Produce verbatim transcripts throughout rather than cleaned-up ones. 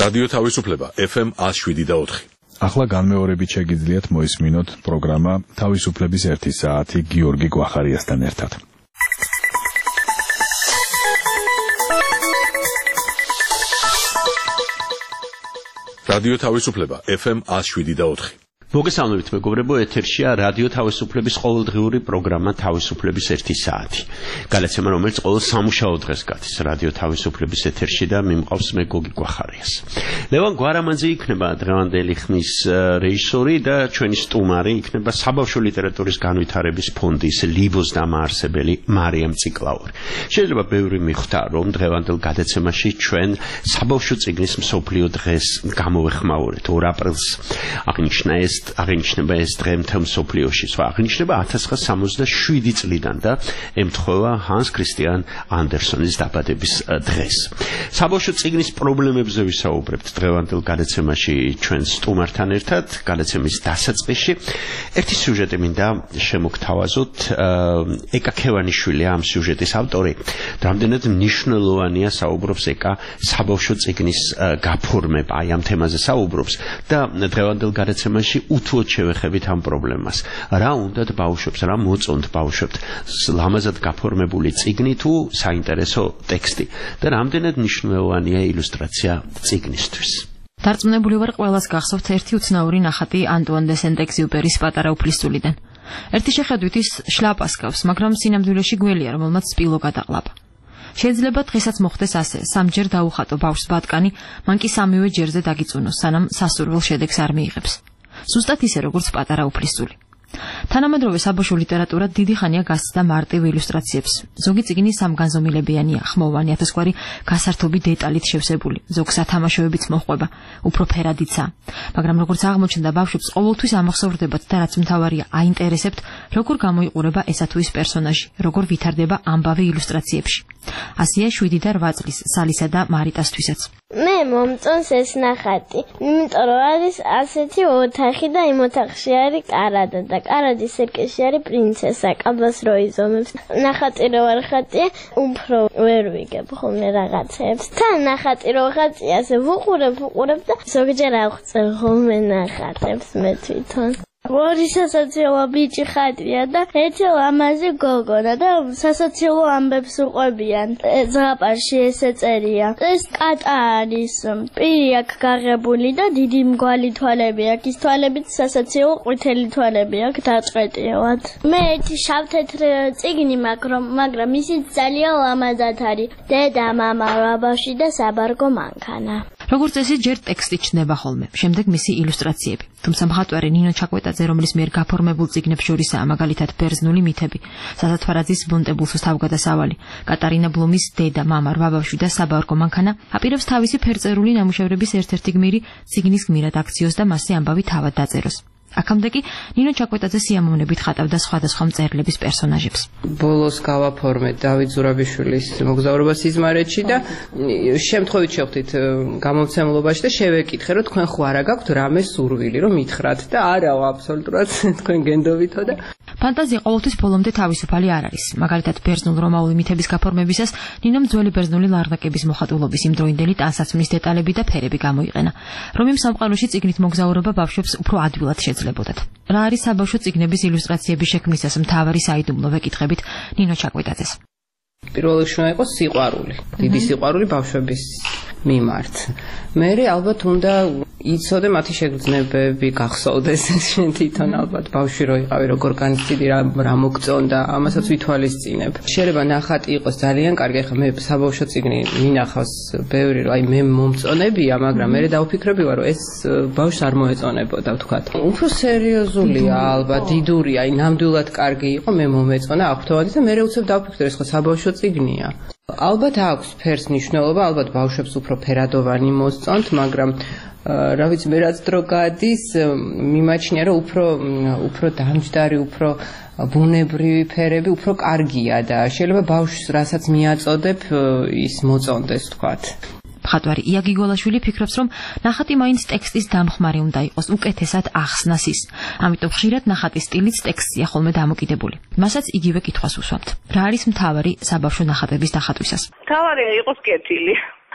რადიო თავისუფლება F M one oh seven და four. ახლა განმეორებით შეგიძლიათ მოისმინოთ პროგრამა თავისუფლების ერთი საათი გიორგი გვახარიასთან ერთად. რადიო თავისუფლება F M one oh seven და four. მოგესალმებით მეგობრებო, ეთერშია რადიო თავისუფლების ყოველდღიური პროგრამა თავისუფლების ერთი საათი. გადაცემა, რომელიც ყოველ სამუშაო დღეს გადის რადიო თავისუფლების ეთერში და მიმყავს მე გოგი გვახარიას. ლევან გვარამანძე იქნება დღევანდელი ხმის რეჟისორი და ჩვენი სტუმარი იქნება საბავშვო ლიტერატურის განვითარების ფონდის ლიბოს დამაარსებელი მარიამ ციკლაური. შეიძლება ბევრი მიხვდა, რომ დღევანდელ გადაცემაში ჩვენ საბავშვო წიგნის მსოფლიო დღეს გამოვეხმაურეთ. ორ აპრილს აღნიშნა ეს აღინიშნება ეს დღე მთელ მსოფლიოში. სხვა აღინიშნება one thousand nine hundred seventy-seven წლიდან და ემთხვევა ჰანს ქრისტიან ანდერსონის დაბადების დღეს. საბავშვო წიგნის პრობლემებზე ვისაუბრებთ დღევანდელ გადაცემაში ჩვენ სტუმართან ერთად. გადაცემის დასაწყისში ერთი სიუჟეტი მინდა შემოგთავაზოთ. ეკა ქევანიშვილი ამ სიუჟეტის ავტორი. რამდენად მნიშვნელოვანია საუბრობს ეკა საბავშვო წიგნის გაფორმება, აი ამ თემაზე საუბრობს და დღევანდელ გადაცემაში უთუოდ შევეხებით ამ პრობლემას. რა უნდათ ბავშვებს, რა მოწონთ ბავშვებთ ლამაზად გაფორმებული წიგნი თუ საინტერესო ტექსტი და რამდენად მნიშვნელოვანია ილუსტრაცია წიგნისთვის. დარწმუნებული ვარ, ყველას გახსოვთ ერთი უცნაური ნახატი ანტუან დე სენტ-ეგზიუპერის პატარა უფლისწულიდან. ერთი შეხედვით ის შლაპას გავს, მაგრამ სინამდვილეში გველია, რომელმაც სპილო გადაყლაპა. შეიძლება დღესაც მოხდეს ასე, სამჯერ დაუხატო ბავშვს ბატკანი, მან კი სამივე ჯერზე დაგიწუნოს, სანამ სასურველ შედეგს არ მიიღებს. ზუსტად ისე, როგორც პატარა უფლისწული. თანამედროვე საბავშვო ლიტერატურა დიდი ხანია გასცდა მარტივ ილუსტრაციებს. ზოგი წიგნი სამგანზომილებიანია, ხმოვანი, ათასგვარი გასართობი დეტალით შევსებული, ზოგს ათამაშოებიც მოჰყვება, უფრო ფერადიცა. მაგრამ როგორც აღმოჩნდა, ბავშვებს ყოველთვის ამახსოვრდებათ და რაც მთავარია, აინტერესებთ, როგორ გამოიყურება ესა თუ ის პერსონაჟი, როგორ ვითარდება ამბავი ილუსტრაციებში. ასეა შვიდი და რვა წლის სალისა და მარიტასთვისაც. მე მომწონს ეს ნახატი, იმიტომ რომ არის ასეთი ოთახი და იმ ოთახში არის კარადა და კარადის სერკეში არის პრინცესა, კაბას რო იზომებს. ნახატი რო არ ხატია, უფრო ვერ ვიგებ ხოლმე რაღაცებს. თან ნახატი რო ხატია, ასე ვუყურებ, ვუყურებ და ზოგჯერ აღწევ ხოლმე ნახატებს მე თვითონ. ორი სასაცილო ბიჭი ხატია და ერთი ლამაზი გოგონა და სასაცილო ამბებს უყვებიან. ზღაპარში ესე წერია. ეს კატა არის, პირი აქვს გაღებული და დიდი მგვალი თვალები აქვს. ის თვალებით სასაცილო ყვითელი თვალები აქვს დაწყვეტილად. მე ერთი შავ-თეთრ წიგნი მაქვს, მაგრამ ისიც ძალიან ლამაზად არის. დედა, მამა, ბავშვი და საბარგო მანქანა. როგორც წესი, ჯერ ტექსტი ჩნდება ხოლმე, შემდეგ მისი ილუსტრაციები. თუმცა მხატვარი ნინო ჩაკვეტაძე, რომლის მიერ გაფორმებულ წიგნებს შორისაა მაგალითად ბერძნული მითები, სასათვარაძის ბუნტებულსოს თავგადასავალი, კატარინა ბლუმის დედა, მამა, რვა ბავშვი და საბარგო მანქანა, აპირებს თავისი ფერწერული ნამუშევრების ერთ-ერთი გმირი წიგნის გმირად აქციოს და მასზე ამბავი თავად დაწეროს. აქამდე კი ნინო ჩაკვეტაძე სიამოვნებით ხატავდა სხვადასხვა მწერლების პერსონაჟებს. ბოლოს გავაფორმეთ დავით ზურაბიშვილის მოგზაურობა სიზმარეთში და შემთხვევით შევხვდით გამომცემლობაში და შევეკითხე, რომ თქვენ ხო არა გაქვთ რამე სურვილი, რომ მითხრათ და არაო, აბსოლუტურად თქვენ გენდობითო და ფანტაზია ყოველთვის ბოლომდე თავისუფალი არ არის. მაგალითად, ბერძნულ-რომაული მითების გაფორმებისას ნინომ ძველი ბერძნული ლარნაკების მოხატულობის იმდროინდელი ტანსაცმლის დეტალები და ფერები გამოიყენა. რომ იმ სამყაროში წიგნით მოგზაურობა ბავშვებს უფრო ადვილად შეძლებოდათ. რა არის საბავშვო წიგნების ილუსტრაციების შექმნისას მთავარი საიდუმლო, ვეკითხებით ნინო ჩაკვეტაძეს. პირველ რიგში უნდა იყოს სიყვარული, დიდი სიყვარული ბავშვების მიმართ. მერე ალბათ უნდა იცოდე მათი შეგრძნებები, გახსოვდეს შენ თვითონ ალბათ ბავშვი რო იყავი, როგორ განიცდი რა რა მოგწონდა, ამასაც ვითვალისწინებ. შეიძლება ნახატი იყოს ძალიან კარგი, ახლა მე საბავშვო წიგნი მინახავს ბევრი, აი მე მომწონებია, მაგრამ მე დავფიქრები ვარ, რომ ეს ბავშვს არ მოეწონებოდა, ვთქვათ. უფრო სერიოზულია ალბათ, დიდურია, აი ნამდვილად კარგი იყო, მე მომეწონა აღფრთოვანი და მე უცებ დავფიქრე, ეს ხო საბავშვო წიგნია. ალბათ აქვს ფერს მნიშვნელობა, ალბათ ბავშვებს უფრო ფერადოვანი მოსწონთ, მაგრამ რა ვიცი, მე რაც დრო გადის, მიმაჩნია, რომ უფრო უფრო დამჯდარი, უფრო ბუნებრივი ფერები უფრო კარგია და შეიძლება ბავშვს რასაც მიაწოდებ, ის მოწონდეს, თქვათ. მხატვარი ია გიგოლაშვილი ფიქრობს, რომ ნახატი მაინც ტექსტის დამხმარე უნდა იყოს, უკეთესად ახსნას ის. ამიტომ ხშირად ნახატის სტილიც ტექსტია ხოლმე დამოკიდებული. მასაც იგივე კითხვას უსვამთ. რა არის მთავარი საბავშვო ნახატების დახატვისას? მთავარია იყოს კეთილი.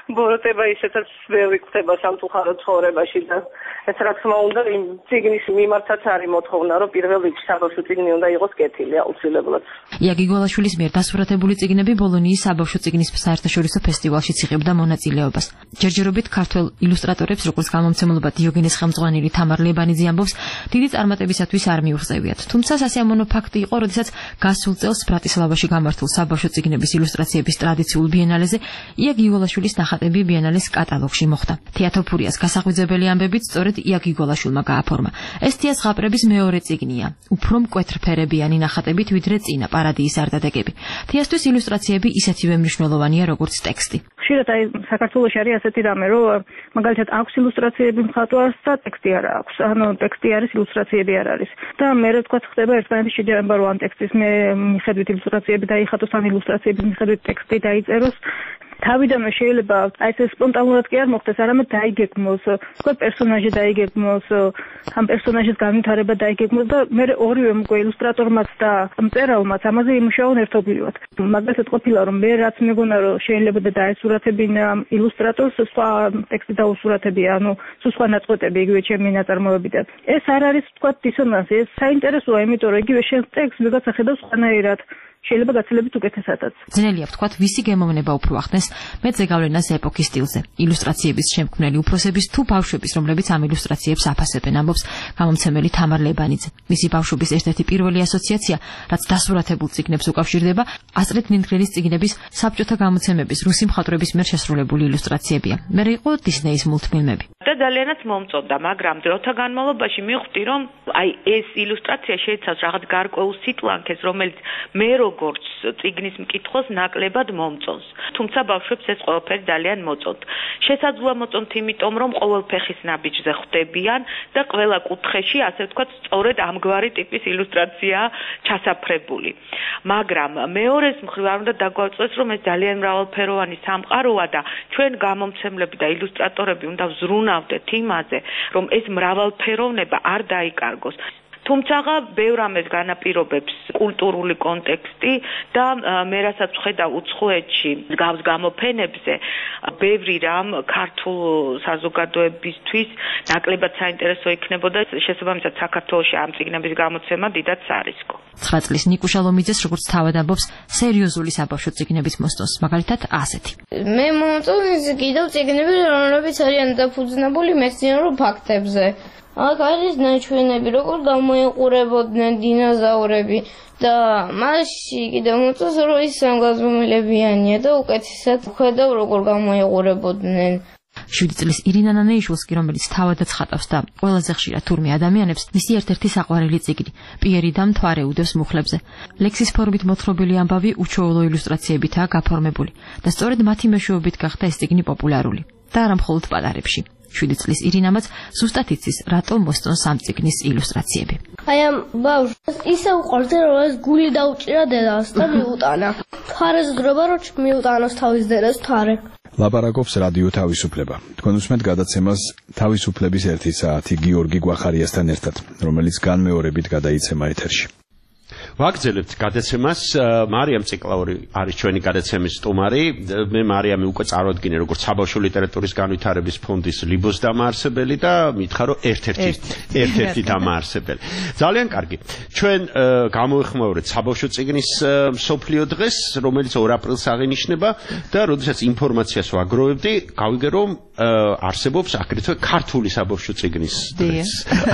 ბოროტება ისედაც ვერ ვიქცება სამწუხარო ცხოვრებაში და ეს რა თქმა უნდა იმ წიგნის მიმართაც არის მოთხოვნა, რომ პირველ რიგში საბავშვო წიგნი უნდა იყოს კეთილი აუცილებლად. იაგი გვალაშვილის მიერ დასურათებული წიგნები ბოლონიის საბავშვო წიგნის საერთაშორისო ფესტივალშიც იღებდა მონაწილეობას. ჯერჯერობით ქართველ ილუსტრატორებს, როგორც გამომცემლობა დიოგენეს ხელმძღვანელი თამარ ლებანიძე ამბობს, დიდი წარმატებისათვის არ მიუღწევიათ. თუმცა სასიამოვნო ფაქტი იყო, როდესაც გასულ წელს ბრატისლავაში გამართულ საბავშვო წიგნების ილუსტრაციების ტრადიციულ ბიენალეზე იაგი გვალაშვილის ნახატები ბიენალეს კატალოგში მოხვდა. თეატოფურიას გასაღვიძებელი ამბებით სწორედ იაგი გვალაშვილმა გააფორმა. ეს თეატრების მეორე წიგნია, უფრო მკვეთრფერებიანი ნახატებით ვიდრე წინა პარადიის არტადეგები. თეატრის ილუსტრაციები ისეთივე მნიშვნელოვანია, როგორც ტექსტი. ხშირად აი საქართველოში არის ასეთი რამე, რომ მაგალითად აქვს ილუსტრაციები მხატვარს და ტექსტი არ აქვს. ანუ ტექსტი არის, ილუსტრაციები არ არის. და მე რა თქვა ხდება ერთმანეთის შეჯერება, რომ ამ ტექსტის მე მიხედვით ილუსტრაციები დაიხატოს, ან ილუსტრაციების მიხედვით ტექსტი დაიწეროს. თავიდანვე შეიძლება აი ეს სპონტანურად კი არ მოხდეს, არამედ დაიგეგმოს, თქვა პერსონაჟი დაიგეგმოს, ამ პერსონაჟის განვითარება დაიგეგმოს და მე ორივე უკვე ილუსტრატორმაც და მწერალმაც ამაზე იმუშაონ ერთობლივად. მაგალითად ყოფილა რომ მე რაც მეგონა რომ შეიძლება და დაესურათებინა ილუსტრატორს, სხვა ტექსტი დაუსურათებია, ანუ სხვა ნაწყვეტები იგივე ჩემი ნაწარმოებიდან. ეს არ არის თქვა დისონანსი, ეს საინტერესოა, იმიტომ რომ იგივე შენ ტექსტს ვიღაცა ხედავს სხვანაირად. შეიძლება გაცილებით უკეთესადაც. ძნელია ვთქვათ, ვისი გემოვნება უფრო ახდენს მეძე გავლენას ეპოქის სტილზე. ილუსტრაციების შემქმნელი უფროსების თუ ბავშვების, რომლებიც ამ ილუსტრაციებს აფასებენ, ამბობს გამომცემელი თამარ ლებანიძე. მისი ბავშვობის ერთ-ერთი პირველი ასოციაცია, რაც დასურათებულ წიგნებს უკავშირდება, ასტრიდ ლინდგრენის წიგნების საბჭოთა გამოცემების რუსი მხატვრების მიერ შესრულებული ილუსტრაციებია. მერე იყო დისნეის მულტფილმები. და ძალიანაც მომწონდა, მაგრამ დროთა განმავლობაში მივხვდი, რომ აი ეს ილუსტრაცია შეიცავს რაღაც გარკვეულ სიტლანქეს, რომელიც მე როგორც წიგნის მკითხველს ნაკლებად მომწონს. თუმცა ბავშვებს ეს ყველაფერი ძალიან მოწონთ. შესაძლოა მოწონთ, იმიტომ რომ ყოველ ფეხის ნაბიჯზე ხვდებიან და ყველა კუთხეში, ასე ვთქვათ, სწორედ ამგვარი ტიპის ილუსტრაცია ჩასაფრებული. მაგრამ მეორეს მხრივ არ უნდა დაგვაწყვეტს, რომ ეს ძალიან მრავალფეროვანი სამყაროა და ჩვენ გამომცემლები და ილუსტრატორები უნდა ვზრუნავდეთ იმაზე, რომ ეს მრავალფეროვნება არ დაიკარგოს. თუმცა ბევრ ამას განაპირობებს კულტურული კონტექსტი და მე რასაც ვხედავ უცხოეთში გავს გამოფენებზე, ბევრი რამ ქართულ საზოგადოებისთვის ნაკლებად საინტერესო იქნებოდა, შესაბამისად საქართველოში ამ წიგნების გამოცემა დიდად სარისკო. ცხრა წლის ნიკუშა ლომიძეს როგორც თავად ამბობს, სერიოზული საბავშვო წიგნების მოსწონს, მაგალითად ასეთი. მე მომწონს კიდევ წიგნები, რომლებიც არიან დაფუძნებული მეცნიერულ ფაქტებზე. აქ არის ნაჩვენები, როგორ გამოიყურებოდნენ დინოზავრები და მასში კიდევ მოწონს, რომ ის სამგაზომილებიანია და უკეთესად ხედავ, როგორ გამოიყურებოდნენ. შვიდი წლის ირინა ნანეიშვილს კი, რომელიც თავადაც ხატავს და ყველაზე ხშირად თურმე ადამიანებს, მისი ერთ-ერთი საყვარელი წიგნი პიერი და მთვარე უდევს მუხლებზე. ლექსის ფორმით მოთხრობილი ამბავი უჩვეულო ილუსტრაციებითაა გაფორმებული და სწორედ მათი მეშვეობით გახდა ეს წიგნი პოპულარული და არა მხოლოდ პატარებში. შვიდი წლის ირინამაც ზუსტად იცის, რატომ მოსწონს ამ წიგნის ილუსტრაციები. აი ამ ბავშვს ისე უყვარს, რომ ეს გული დაუჭირა დედას და მიუტანა. თვარეს გრობა რომ მიუტანოს თავის დედას თვარე. ლაპარაკობს რადიო თავისუფლება. თქვენ უსმენთ გადაცემას თავისუფლების ერთი საათი გიორგი გვახარიასთან ერთად, რომელიც განმეორებით გადაიცემა ეთერში. ვაგრძელებთ გადაცემას. მარიამ ციკლაური არის ჩვენი გადაცემის სტუმარი. მე მარიამი უკვე წარვადგინე როგორც საბავშვო ლიტერატურის განვითარების ფონდის ლიბოს დამაარსებელი და მითხრა რომ ერთ-ერთი ერთ-ერთი დამაარსებელი. ძალიან კარგი. ჩვენ გამოეხმაურეთ საბავშვო წიგნის მსოფლიო დღეს, რომელიც ორ აპრილს აღინიშნება და როდესაც ინფორმაციას ვაგროვებდი, გავიგე რომ არსებობს აგრეთვე ქართული საბავშვო წიგნის დღეს.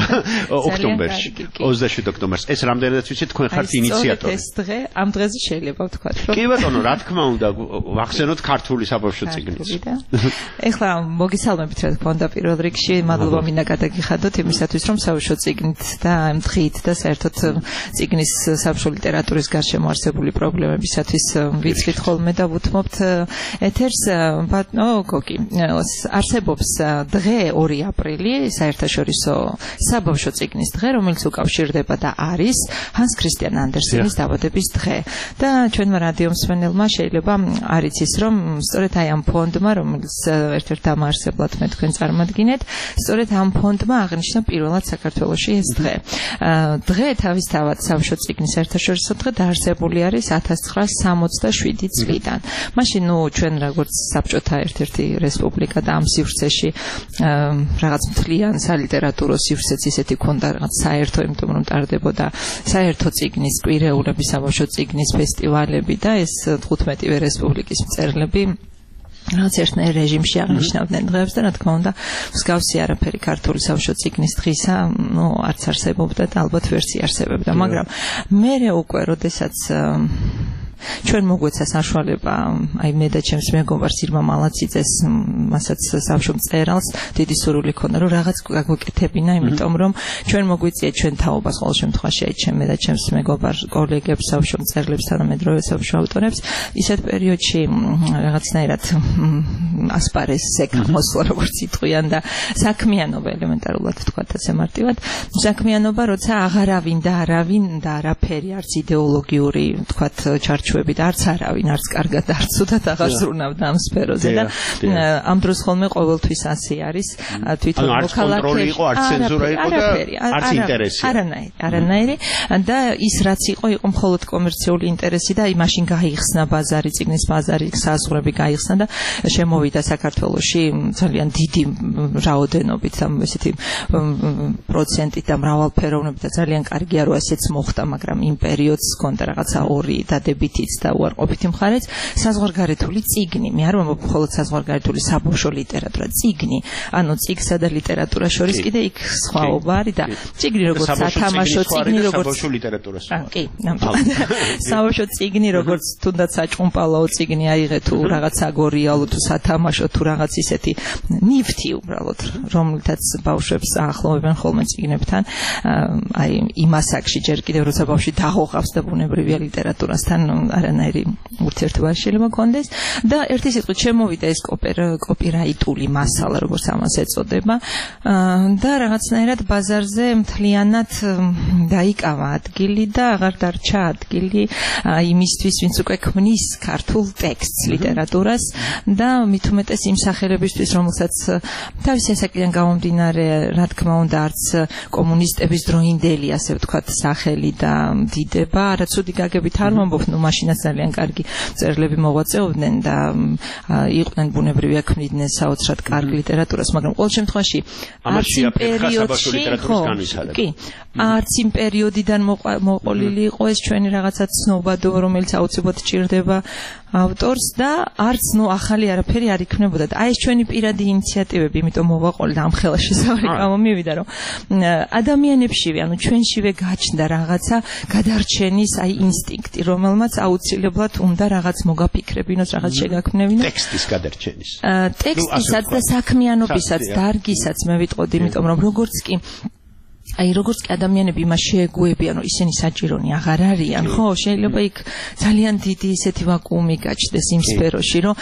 ოქტომბერში, ოცდაშვიდ ოქტომბერს. ეს რამდენადაც ვიცით, თქვენ ხართ ინიციატორი. ეს დღე ამ დღეზე შეიძლება ვთქვათ, რომ კი ბატონო, რა თქმა უნდა, ვახსენოთ ქართული საბავშვო წიგნიც. ეხლა მოგისალმებით, რა თქმა უნდა, პირველ რიგში მადლობა მინდა გადაგიხადოთ იმისათვის, რომ საბავშვო წიგნით და ამ დღით და საერთოდ წიგნის საბავშვო ლიტერატურის გარშემო არსებული პრობლემებისათვის ვიცით ხოლმე და ვუთმობთ ეთერს. ბატონო გოგი, არსებობს დღე ორი აპრილი, საერთაშორისო საბავშვო წიგნის დღე, რომელიც უკავშირდება და არის ჰანს ქრისტიან ანდერსენის დაბადების დღე. და ჩვენმა რადიო მსმენელმა შეიძლება არ იცის, რომ სწორედ აი ამ ფონდმა, რომელიც ერთ-ერთ დამაარსებლად მე თქვენ წარმადგინეთ, სწორედ ამ ფონდმა აღნიშნა პირველად საქართველოში ეს დღე. დღე თავისთავად სამშო წიგნის საერთაშორისო დღე დაარსებული არის ათას ცხრაასი სამოცდაშვიდი წლიდან. მაშინ ნუ ჩვენ როგორც საბჭოთა ერთ-ერთი რესპუბლიკა და ამ სივრცეში რაღაც მთლიან სალიტერატურო სივრცეც ისეთი ქონდა რაღაც საერთო, იმიტომ რომ ტარდებოდა საერთო წიგნის კვირეულები, საბავშვო წიგნის ფესტივალები და ეს თხუთმეტივე რესპუბლიკის მწერლები რაც ერთნაირ რეჟიმში აღნიშნავდნენ დღეებს და რა თქმა უნდა მსგავსი არაფერი ქართული საბავშვო წიგნის დღისა ნუ არც არსებობდა და ალბათ ვერც იარსებებდა, მაგრამ მერე უკვე როდესაც ჩვენ მოგვეცა საშუალება, აი მე და ჩემს მეგობარს ირმა მალაციძეს, მასაც საბავშვო მწერალს დიდი სურვილი ქონდა, რომ რაღაც გაგვეკეთებინა, იმიტომ რომ ჩვენ მოგვიწია ჩვენ თაობას ყოველ შემთხვევაში, აი ჩემ და ჩემს მეგობარ კოლეგებს, საბავშვო მწერლებს, თანამედროვე საბავშვო ავტორებს, ისეთ პერიოდში რაღაცნაირად ასპარესზე გამოსვლა, როგორც იტყვიან და საქმიანობა ელემენტარულად თქვათ ასე მარტივად, საქმიანობა, როცა აღარავინ და არავინ და არაფერი, არც იდეოლოგიური, თქვათ ჩარჩოები და არც არავინ, არც კარგად, არც ცუდად აღარ ზრუნავდა ამ სფეროზე და ამ დროს ხოლმე ყოველთვის ასე არის, თვითონ მოქალაქეები იყო, არც ცენზურა იყო და არც ინტერესი. არანაირი, არანაირი და ის რაც იყო, იყო მხოლოდ კომერციული ინტერესი და აი მაშინ გაიხსნა ბაზარი, წიგნის ბაზარი, საზღვრები გაიხსნა და შემოვიდა საქართველოში ძალიან დიდი რაოდენობით და ესეთი პროცენტით და მრავალფეროვნებით და ძალიან კარგია რომ ესეც მოხდა, მაგრამ იმ პერიოდს ჰქონდა რაღაცა ორი დადებითიც და უარყოფითი მხარეც, საზღვარგარეთული წიგნი. მე არ ვამბობ მხოლოდ საზღვარგარეთული საბავშვო ლიტერატურა, წიგნი, ანუ წიგსა და ლიტერატურას შორის კიდე იქ სხვაობა არის და წიგნი როგორც სათამაშო წიგნი, როგორც საბავშვო ლიტერატურას. კი, ნამდვილად. საბავშვო წიგნი, როგორც თუნდაც საჭუმპალაო წიგნი აიღე თუ რაღაც აგორიალო თუ სათამაშო თუ რაღაც ისეთი ნივთი უბრალოდ, რომლითაც ბავშვებს აახლოვებენ ხოლმე წიგნებთან, აი იმ ასაკში ჯერ კიდევ როცა ბავშვი დაღოღავს და ბუნებრივია ლიტერატურასთან არანაირი ურთიერთობა შეიძლება კონდეს და ერთი სიტყვით შემოვიდა ეს კოპირაიტული მასალა, როგორც ამას ეწოდება და რაღაცნაირად ბაზარზე მთლიანად დაიკავა ადგილი და აღარ დარჩა ადგილი იმისთვის, ვინც უკვე ქმნის ქართულ ტექსტს, ლიტერატურას და მით უმეტეს იმ სახელებისთვის, რომელსაც თავისი ასაკიდან გამომდინარე, რა თქმა უნდა, არც კომუნისტების დროინდელი, ასე ვთქვათ, სახელი და დიდება, არა ცუდი გაგებით არ ვამბობ, ნუ მაშინაც ძალიან კარგი მწერლები მოღვაწეობდნენ და იყვნენ ბუნებრივია ქმნიდნენ საოცრად კარგ ლიტერატურას, მაგრამ ყოველ შემთხვევაში არც იმ პერიოდში, კი, არც იმ პერიოდიდან მოყოლილი იყო ეს ჩვენი რაღაცა ცნობადო, რომელიც აუცილებლად ჭირდება ავტორს და არც ნუ ახალი არაფერი არ იქნებოდა და აი ეს ჩვენი პირადი ინიციატივები, იმიტომ მოვაყოლე და ამ ხელა შესავალი გამომივიდა, რომ ადამიანებშივე, ანუ ჩვენშივე გაჩნდა რაღაცა გადარჩენის აი ინსტინქტი, რომელმაც აუცილებლად უნდა რაღაც მოგაფიქრებინოს, რაღაც შეგაქმნევინოს. ტექსტის გადარჩენის. ტექსტისაც და საქმიანობისაც, დარგისაც მე ვიტყოდი, იმიტომ რომ როგორც კი აი როგორც კი ადამიანები იმას შეეგუებიან, რომ ისინი საჭირონი აღარ არიან, ხო, შეიძლება იქ ძალიან დიდი ისეთი ვაკუუმი გაჩნდეს იმ სფეროში, რომ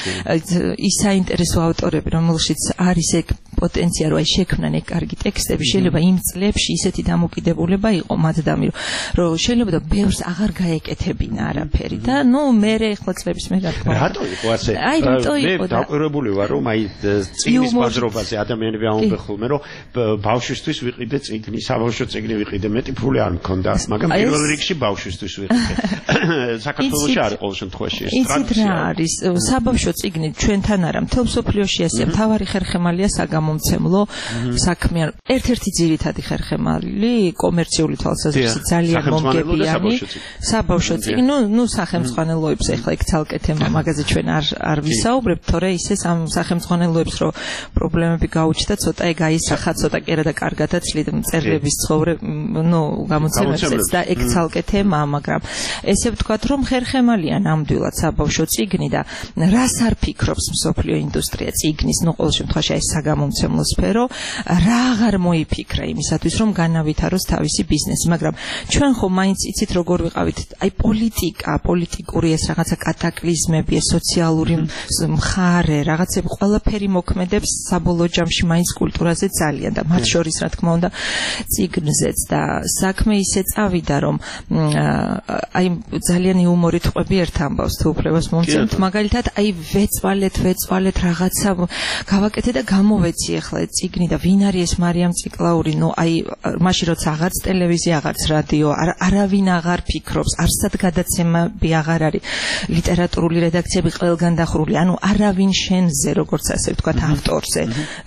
ის საინტერესო ავტორები, რომელშიც არის ეგ პოტენცია, რომ აი შექმნან ეგ კარგი ტექსტები, შეიძლება იმ წლებში ისეთი დამოკიდებულება იყო მათდამი, რომ შეიძლება და ბევრს აღარ გაეკეთებინა არაფერი და ნუ მე ახლა წლების მე რა თქმა უნდა. რატო იყო ასე? აი რატო იყო? მე დაკვირვებული ვარ, რომ აი წიგნის ბაზრობაზე ადამიანები ამბობენ ხოლმე, რომ ბავშვისთვის ვიყიდე წიგნი, საბავშვო წიგნი ვიყიდე, მეტი ფული არ მქონდა, მაგრამ პირველ რიგში ბავშვისთვის ვიყიდე. საქართველოში არის ყოველ შემთხვევაში ეს ტრადიცია. იცით რა არის? საბავშვო წიგნი ჩვენთან არა, მთელ მსოფლიოში ასეა, მთავარი ხერხემალია საგამომცემლო საქმიან. ერთ-ერთი ძირითადი ხერხემალი, კომერციული თვალსაზრისით ძალიან მომგებიანი საბავშვო წიგნი. ნუ ნუ სახელმძღვანელოებს ახლა იქ ცალკე თემა, მაგაზე ჩვენ არ არ ვისაუბრებთ, თორე ისე ამ სახელმძღვანელოებს რო პრობლემები გაუჩნდა, ცოტა ეგ აისახა, ცოტა კერა და კარგადაც მწერლების ცხოვრება, ნუ გამოცემებსაც და ეგ ცალკე თემაა, მაგრამ ესე ვთქვათ, რომ ხერხემალია ნამდვილად საბავშვო წიგნი და რას არ ფიქრობს მსოფლიო ინდუსტრია წიგნის, ნუ ყოველ შემთხვევაში ეს საგამომცემლო მომცემლო სფერო რა აღარ მოიფიქრა იმისათვის რომ განავითაროს თავისი ბიზნესი, მაგრამ ჩვენ ხომ მაინც იცით როგორ ვიყავით, აი პოლიტიკა, პოლიტიკური ეს რაღაცა კატაკლიზმები, ეს სოციალური მხარე, რაღაცები ყველაფერი მოქმედებს საბოლოო ჯამში მაინც კულტურაზე ძალიან და მათ შორის რა თქმა უნდა წიგნზეც და საქმე ისე წავიდა რომ აი ძალიან იუმორით ყვები ერთ ამბავს თუ უფლებას მომცემთ, მაგალითად აი ვეწვალეთ ვეწვალეთ რაღაცა გავაკეთე და გამოვეცი ახლა წიგნი და ვინ არის ეს მარიამ ციკლაური, ნუ აი მაშინ როცა აღარც ტელევიზია, აღარც რადიო, არავინ აღარ ფიქრობს, არსად გადაცემები აღარ არის, ლიტერატურული რედაქციები ყველგან დახრული, ანუ არავინ შენზე, როგორც ასე ვთქვათ, ავტორზე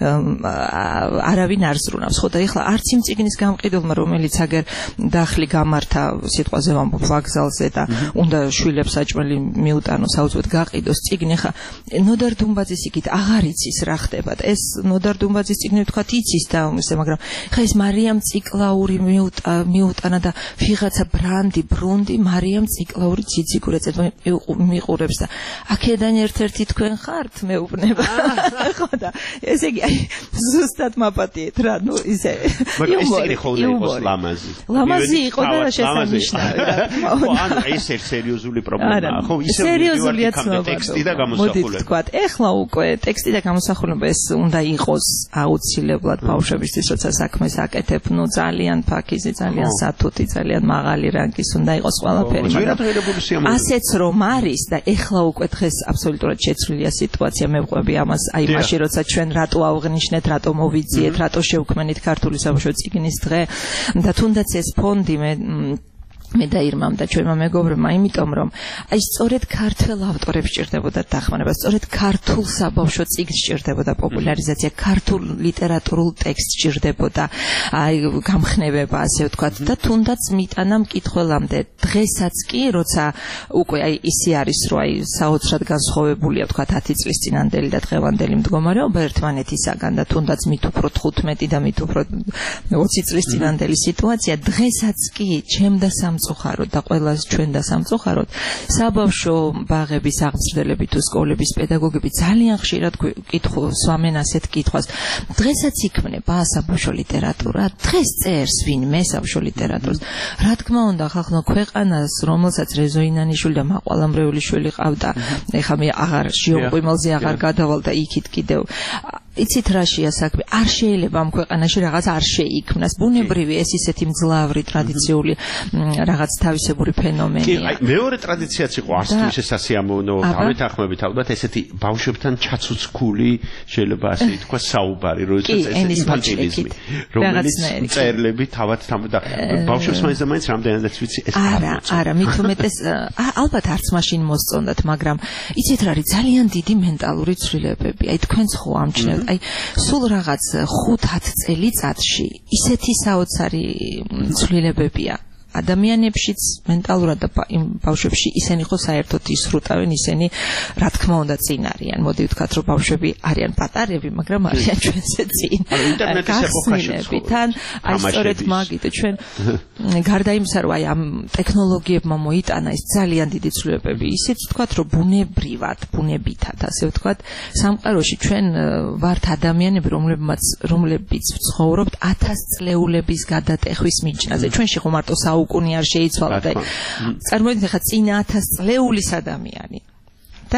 არავინ არ ზრუნავს, ხო და ეხლა არც იმ წიგნის გამყიდველმა, რომელიც აგერ დახლი გამართა სიტყვაზე ვამბობ ვაგზალზე და უნდა შვილებს საჭმელი მიუტანოს, აუცილებლად გაყიდოს წიგნი, ხა ნოდარ დუმბაძის იგით აღარ იცის რა ხდება. ეს ნოდარ დუმბაძის წიგნი ვთქვათ იცის და ისე, მაგრამ ხა ეს მარიამ ციკლაური მიუტანა და ვიღაცა ბრანდი, ბრუნდი, მარიამ ციკლაური ციციკურე წედა მიყურებს და აქედან ერთ-ერთი თქვენ ხართ მეუბნება. ხო და ესე იგი აი ზუსტად მაპატიეთ რა, ნუ ისე მაგრამ ეს წიგნი ხოლმე იყოს ლამაზი. ლამაზი იყო და შესანიშნავი რა. ხო, ანუ ეს ერთ სერიოზული პრობლემაა. ხო, ისე სერიოზულია ტექსტი და გამოსახულება. ვთქვათ, ეხლა უკვე ტექსტი და გამოსახულება ეს უნდა იყოს აუცილებლად ბავშვებისთვის, როცა საქმეს აკეთებ, ნუ ძალიან ფაქიზი, ძალიან სათუთი, ძალიან მაღალი რანგის უნდა იყოს ყველაფერი. ასეც რომ არის და ეხლა უკვე დღეს აბსოლუტურად შეცვლილია სიტუაცია, მე ვყვები ამას, აი მაშინ როცა ჩვენ რატო ავღნიშნეთ, რატო მოვიძიეთ, რატო შევქმნით ქართული საბავშვო წიგნის დღე და თუნდაც ეს ფონდი მე მე და ირმამ და ჩვენმა მეგობრებმა, იმიტომ რომ აი სწორედ ქართველ ავტორებს სჭირდებოდა დახმარება, სწორედ ქართულ საბავშვო წიგნს სჭირდებოდა პოპულარიზაცია, ქართულ ლიტერატურულ ტექსტს სჭირდებოდა აი გამხნევება, ასე ვთქვათ და თუნდაც მიტანა მკითხველამდე. დღესაც კი, როცა უკვე აი ისე არის, რომ აი საოცრად განსხვავებულია, ვთქვათ, ათი წლის წინანდელი და დღევანდელი მდგომარეობა ერთმანეთისაგან და თუნდაც მით უფრო თხუთმეტი და მით უფრო ოცი წლის წინანდელი სიტუაცია, დღესაც კი ჩემდა სამწუხაროდ და ყველას ჩვენ და სამწუხაროდ საბავშვო ბაღების აღმზრდელები თუ სკოლების პედაგოგები ძალიან ხშირად კითხულობს ვამენ ასეთ კითხვას. დღესაც იქმნება საბავშვო ლიტერატურა, დღეს წერს ვინმე საბავშვო ლიტერატურას. რა თქმა უნდა, ხახნო ქვეყანას, რომელსაც რეზო ინანიშვილი და მაყვალამრევლიშვილი ყავდა, ეხლა მე აღარ შიომყიმელზე აღარ გადავალ და იქით კიდევ იცით რაშია საქმე, არ შეიძლება ამ ქვეყანაში რაღაც არ შეიქმნას. ბუნებრივი ეს ისეთი მძლავრი ტრადიციული რაღაც თავისებური ფენომენია. კი, აი მეორე ტრადიციაც იყო არც თუ ისე სასიამოვნო, დავითახმებით ალბათ ესეთი ბავშვებთან ჩაცუცქული, შეიძლება ასე ითქვა საუბარი, როდესაც ეს ინფანტილიზმი, რომელიც წერლები თავად და ბავშვებს მაინც და მაინც რამდენადაც ვიცი ეს არა, არა, მით უმეტეს ალბათ არც მაშინ მოსწონდათ, მაგრამ იცით რა არის ძალიან დიდი მენტალური ცვლილებები. აი თქვენც ხო ამჩნევთ, აი სულ რაღაც ხუთ-ათ წელიწადში ისეთი საოცარი ცვლილებებია ადამიანებშიც, მენტალურად და ბავშვებში ისინი ხო საერთოდ ისრუტავენ, ისინი რა თქმა უნდა წინ არიან. მოდი ვთქვათ, რომ ბავშვები არიან პატარები, მაგრამ არიან ჩვენზე წინ. ინტერნეტის ეპოქაში თან აი სწორედ მაგით ჩვენ გარდა იმისა, რომ აი ამ ტექნოლოგიებმა მოიტანა ეს ძალიან დიდი ცვლილებები, ისიც ვთქვათ, რომ ბუნებრივად, ბუნებითად, ასე ვთქვათ, სამყაროში ჩვენ ვართ ადამიანები, რომლებმაც რომლებიც ვცხოვრობთ ათასწლეულების გადატეხვის მიჯნაზე. ჩვენში ხო მარტო უკუნი არ შეიცვალა და წარმოიდგინეთ ხა წინა ათასწლეულის ადამიანი და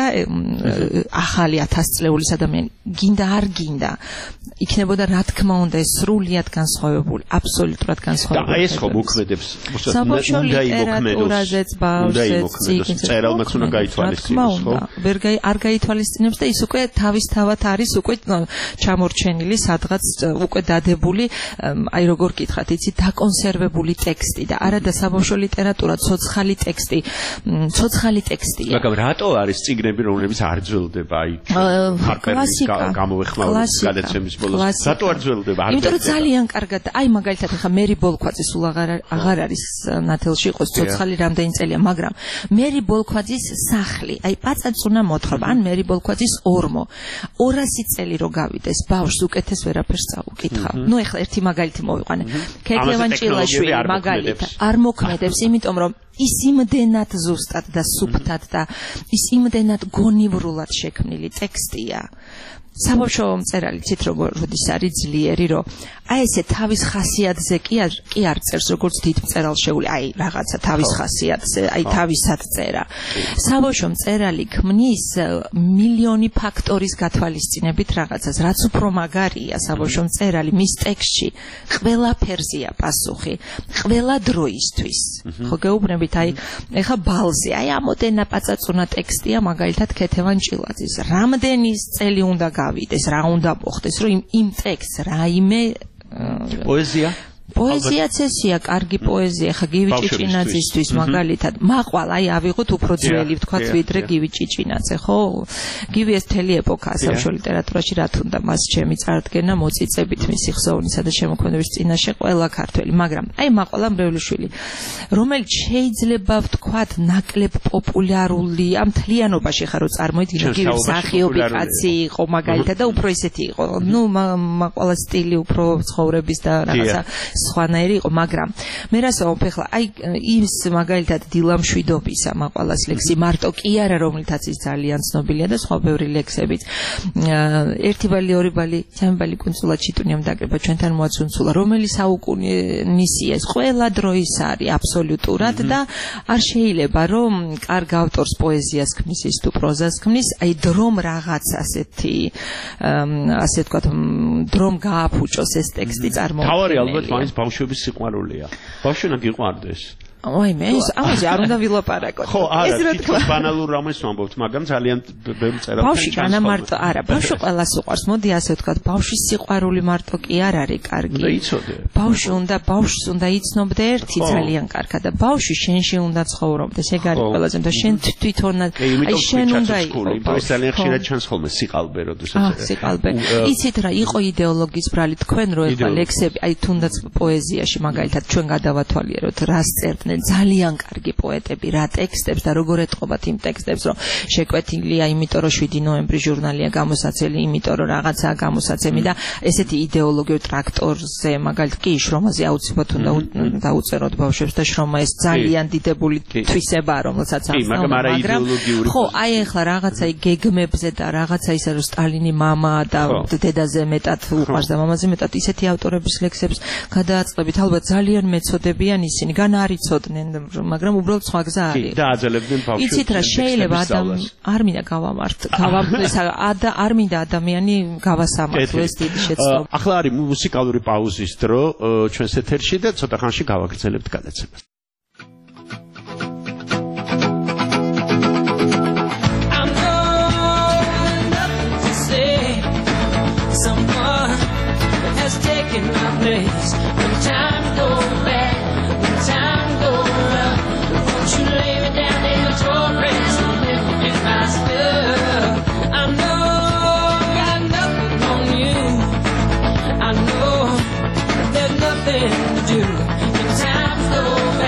ახალი ათასწლეულის ადამიანი გინდა არ გინდა იქნებოდა რა თქმა უნდა ეს სრულიად განსხვავებული, აბსოლუტურად განსხვავებული. და ეს ხო მოქმედებს, საბავშვო ლიტერატურაზეც ბავშვებს წერალმაც უნდა გაითვალისწინოს, ხო? ვერ არ გაითვალისწინებს და ის უკვე თავისთავად არის უკვე ჩამორჩენილი სადღაც უკვე დადებული, აი როგორ გითხრათ, იცი დაკონსერვებული ტექსტი და არა და საბავშვო ლიტერატურა ცოცხალი ტექსტი, ცოცხალი ტექსტია. მაგრამ რატო არის წიგნები, რომლებიც არ ძველდება, აი ჰარპერის გამოვეხმაურის გადაცემის ბოლოს. რატო არ ძველდება? იმიტომ რომ ძალიან კარგად, აი მაგალითად ხა მერი ბოლქვაძე სულ აღარ აღარ არის ნათელში იყოს ცოცხალი რამდენი წელია, მაგრამ მერი ბოლქვაძის სახლი, აი პაცაც უნდა მოთხრობა, ან მერი ბოლქვაძის ორმო. ორასი წელი რო გავიდეს, ბავშვს უკეთეს ვერაფერს წაუკითხავ. ნუ ეხლა ერთი მაგალითი მოვიყვანე. ქეთევან ჭილაშვილი მაგალითად არ მოქმედებს, იმიტომ რომ ის იმდენად ზუსტად და სუფთად და ის იმდენად გონივრულად შექმნილი ტექსტია. საბავშვო მწერალი ცით როგორ როდის არის ძლიერი, რომ აი ესე თავის ხასიათზე კი არ კი არ წერს როგორც დიდ მწერალს შეუძლია, აი რაღაცა თავის ხასიათზე, აი თავისად წერა. საბავშვო მწერალი ქმნის მილიონი ფაქტორის გათვალისწინებით რაღაცას, რაც უფრო მაგარია საბავშვო მწერალი მის ტექსტში ყველაფერზეა პასუხი, ყველა დროისთვის. ხო გეუბნებით, აი ეხა ბალზე, აი ამოდენა პაწაწუნა ტექსტია მაგალითად ქეთევან ჭილაძის. რამდენი წელი უნდა გავიდეს, რა უნდა მოხდეს, რომ იმ იმ ტექსტს რაიმე პოეზია პოეზიაც ესია, კარგი პოეზია, ხა გივი ჭიჭინაძისთვის მაგალითად, მაყვალ, აი ავიღოთ უფრო ძველი, ვთქვათ, ვიდრე გივი ჭიჭინაძე, ხო? გივი ეს მთელი ეპოქა საბავშვო ლიტერატურაში, რა თუნდა მას ჩემი წარდგენა მოწიწებით მისი ხსოვნისა და შემოქმედების წინაშე ყველა ქართველი, მაგრამ აი მაყვალა მრევლიშვილი, რომელიც შეიძლება ვთქვათ, ნაკლებ პოპულარული ამ მთლიანობაში ხა რო წარმოიდგინე, გივი მსახიობი კაცი იყო მაგალითად და უფრო ისეთი იყო, ნუ მაყვალა სტილი უფრო ცხოვრების და რაღაცა სხვანაირი იყო, მაგრამ მე რასაო ფეხლა აი ის მაგალითად დილამშვიდობისა მაყვალას ლექსი მარტო კი არა, რომლითაც ის ძალიან ცნობილია და სხვა ბევრი ლექსებიც. ერთი ბალი, ორი ბალი, სამი ბალი კუნძულად ჩიტუნიამ დაკრება ჩვენთან მოაცუნცულა, რომელიც საუკუნისია, ეს ყველა დროის არის აბსოლუტურად და არ შეიძლება რომ კარგ ავტორს პოეზიას ქმნის ის თუ პროზას ქმნის, აი დრომ რაღაც ასეთი ასე ვთქვათ, დრომ გააფუჭოს ეს ტექსტი წარმოუდგენელია. თავარი ალბათ მაინც ბავშვების სიყვარულია. ბავშვებმა გიყვარდეს. ой, მე ეს ამაზე არ უნდა ვილაპარაკოთ. ხო, არა, თითქოს ბანალურ რამეს ვამბობთ, მაგრამ ძალიან ბევრი წერა. ბავშვი განა მარტო არა, ბავშვი ყველას უყვარს. მოდი ასე ვთქვათ, ბავშვის სიყვარული მარტო კი არ არის კარგი. უნდა იცოდე. ბავშვი უნდა ბავშვს უნდა იცნობდე ერთი ძალიან კარგად და ბავშვი შენში უნდა ცხოვრობდეს. ეგ არის ყველაზე და შენ თვითონაც აი შენ უნდა იყოს. ეს ძალიან ხშირად ჩანს ხოლმე სიყალბე, როდესაც აა სიყალბე. იცით რა, იყო იდეოლოგიის ბრალი თქვენ რო ეხლა ლექსები, აი თუნდაც პოეზიაში მაგალითად ჩვენ გადავათვალიეროთ, რას წერდნენ ძალიან კარგი პოეტები, რა ტექსტებს და როგორ ეთყობათ იმ ტექსტებს, რომ შეკვეთილია, იმიტომ რომ შვიდი ნოემბრის ჟურნალია გამოსაცემი, იმიტომ რომ რაღაცაა გამოსაცემი და ესეთი იდეოლოგიურ ტრაქტორზე მაგალითად კი შრომაზე აუცილებლად უნდა დაუწეროთ ბავშვებს და შრომა ეს ძალიან დიდებული თვისებაა, რომელსაც ახსოვს, მაგრამ ხო, აი ახლა რაღაცა გეგმებზე და რაღაცა ისე რომ სტალინი მამა და დედაზე მეტად უყვარს და მამაზე მეტად ისეთი ავტორების ლექსებს გადააწყდებით, ალბათ ძალიან მეცოდებიან ისინი, გან არ იცოდნენ, მაგრამ უბრალოდ სხვა გზა არის. და აძლევდნენ ბავშვებს. იცით რა, შეიძლება ადამიანი არ მინდა გავამართლ, გავამართლეს, არ მინდა ადამიანი გავასამართლოს დიდი შეცდომა. ახლა არის მუსიკალური პაუზის დრო ჩვენს ეთერში და ცოტა ხანში გავაგრძელებთ გადაცემას. To do when time goes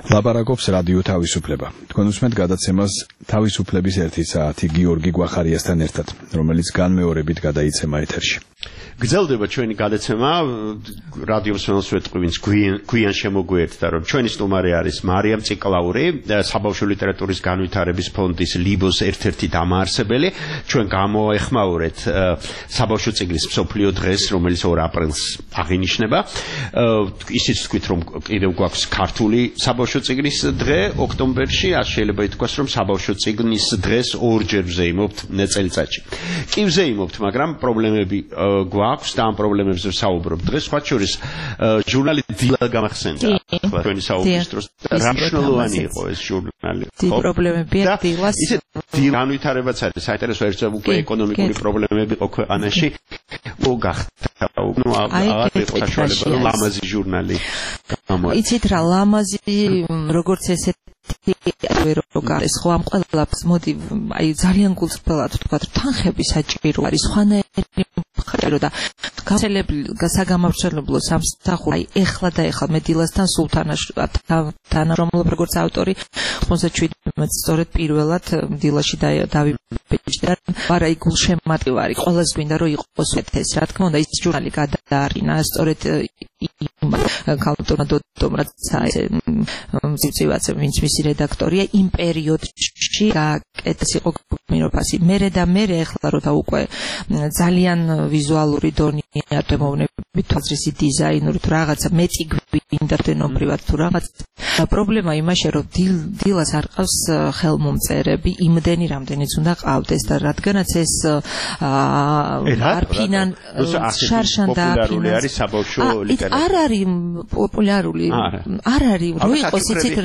ლაპარაკობს რადიო თავისუფლება. თქვენ უსმენთ გადაცემას თავისუფლების ერთი საათი გიორგი გვახარიასთან ერთად, რომელიც განმეორებით გადაიცემა ეთერში. გრძელდება ჩვენი გადაცემა რადიო მსმენელს ვეთქვი, ვინც გვიან შემოგვიერთდა, რომ ჩვენი სტუმარი არის მარიამ ციკლაური, საბავშვო ლიტერატურის განვითარების ფონდის ლიბოს ერთ-ერთი დამაარსებელი. ჩვენ გამოეხმაურეთ საბავშვო წიგნის მსოფლიო დღეს, რომელიც ორ აპრილს აღინიშნება. ისიც თქვით, რომ კიდევ გვაქვს ქართული საბავშვო წიგნის დღე ოქტომბერში, ας შეიძლება ითქვას, რომ საბავშვო წიგნის დღეს ორჯერ ვზეიმობთ წელიწადში. კი ვზეიმობთ, მაგრამ პრობლემები გვაქვს და ამ პრობლემებზე ვსაუბრობ. დღეს სხვა შორის ჟურნალი დილა გამახსენდა ჩვენი საუბრის დროს. რა მნიშვნელოვანი იყო ეს ჟურნალი? დი პრობლემებია დილას. ისე განვითარებაც არის, საინტერესო ერთზე უკვე ეკონომიკური პრობლემები იყო ქვეყანაში. ო გახდა, ნუ აღარ იყო საშუალება რომ ლამაზი ჟურნალი გამოიცა. იცით რა, ლამაზი როგორც ესეთი ეს ხო ამ ყველაფერს მოდი აი ძალიან გულწრფელად ვთქვა, რომ თანხები საჭირო არის, სხვანაირი ხარო და საგამავრცელებლო სამსახური აი ეხლა და ეხლა მე დილასთან სულთანაში თანამშრომლობ როგორც ავტორი ოცდაშვიდმეტ სწორედ პირველად დილაში დავიბეჭდა არა აი გულშემატკივარი ვარი ყველას გვინდა რომ იყოს ეს რა თქმა უნდა ის ჟურნალი გადაარინა სწორედ ქალბატონმა დოდომ რაც მწივწივაც ვინც მისი რედაქტორია იმ პერიოდში გააკეთეს იყო გმიროფასი მერე და მერე ეხლა როცა უკვე ძალიან ვიზუალური დონია თემოვნებით თვალსაზრისი დიზაინური თუ რაღაცა მეტი გვინდა დენობრივად თუ რაღაც პრობლემა იმაშია რომ დილას არ ყავს ხელმომწერები იმდენი რამდენიც უნდა ყავდეს და რადგანაც ეს არფინან შარშან და პოპულარული არის საბავშვო ლიტერატურა არ არის პოპულარული არ არის რო იყოს იცით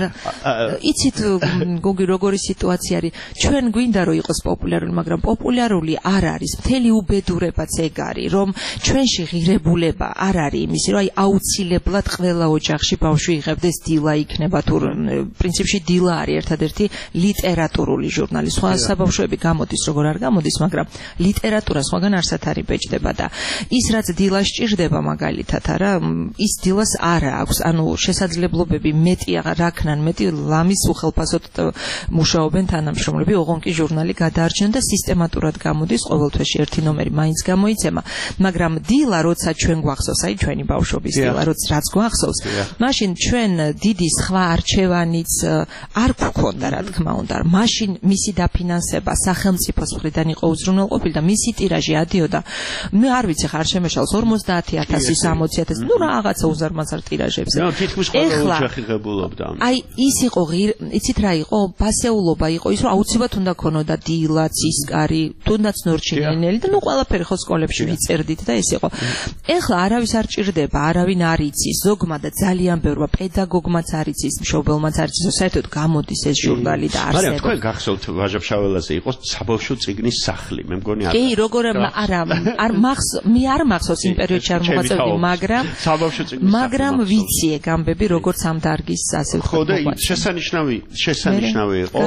იცით გოგი როგორი სიტუაცია არის ჩვენ გვინდა რომ იყოს პოპულარული მაგრამ პოპულარული არ არის მთელი უბედურებაც ეგ არის რომ ჩვენში ღირებულება არ არის იმისი რომ აი აუცილებლად ყველა ოჯახში ბავშვი იღებდეს დილა იქნება თუ პრინციპში დილა არის ერთადერთი ლიტერატურული ჟურნალი სხვა საბავშვოები გამოდის როგორ არ გამოდის მაგრამ ლიტერატურა სხვაგან არსად არის ბეჭდება და ის რაც დილას ჭირდება მაგალითად არა ის დილას არა აქვს ანუ შესაძლებლობები მეტი რაქნან მეტი ლამის უხელფასოდ მუშაობენ თანამშრომლები ოღონდ კი ჟურნალი გადაარჩენ და სისტემატურად გამოდის ყოველ თვეში ერთი ნომერი მაინც გამოიცემა მაგრამ დილა როცა ჩვენ გვახსოვს აი ჩვენი ბავშვობის დილა როცა რაც გვახსოვს მაშინ ჩვენ დიდი სხვა არჩევანიც არ გვქონდა რა თქმა უნდა მაშინ მისი დაფინანსება სახელმწიფოს მხრიდან იყო უზრუნველყოფილი და მისი ტირაჟი ადიოდა მე არ ვიცი ხარ შემეშალს ორმოცდაათი ათასი სამოცი ათასი ნუ რაღაცა უზარმაზარ ტირაჟებზე ნუ თითქმის ყველა ოჯახი ღებულობდა აი ის იყო იცით რა იყო ფასეულობა იყო ის რომ აუცილებლად უნდა ქონოდა დილა ცისკარი თუნდაც ნორჩინელი და ნუ ყველაფერი ხო სკოლებში ვიწერდით და ეს იყო ეხლა არავის არ ჭირდება არავინ არ იცის ზოგმა და ძალიან ბევრმა პედაგოგმაც არ იცის მშობელმაც არ იცის საერთოდ გამოდის ეს ჟურნალი და არსებობს მაგრამ თქვენ გახსოვთ ვაჟა-ფშაველაზე იყო საბავშვო წიგნის სახლი მე მგონი არ კი როგორ არა არ მახს მე არ მახსოვს იმ პერიოდში არ მოხაწევდი მაგრამ საბავშვო წიგნის მაგრამ ვიცი ეგ ამბები როგორც ამ დარგის ასე ვთქვათ ხო და შესანიშნავი შესანიშნავი იყო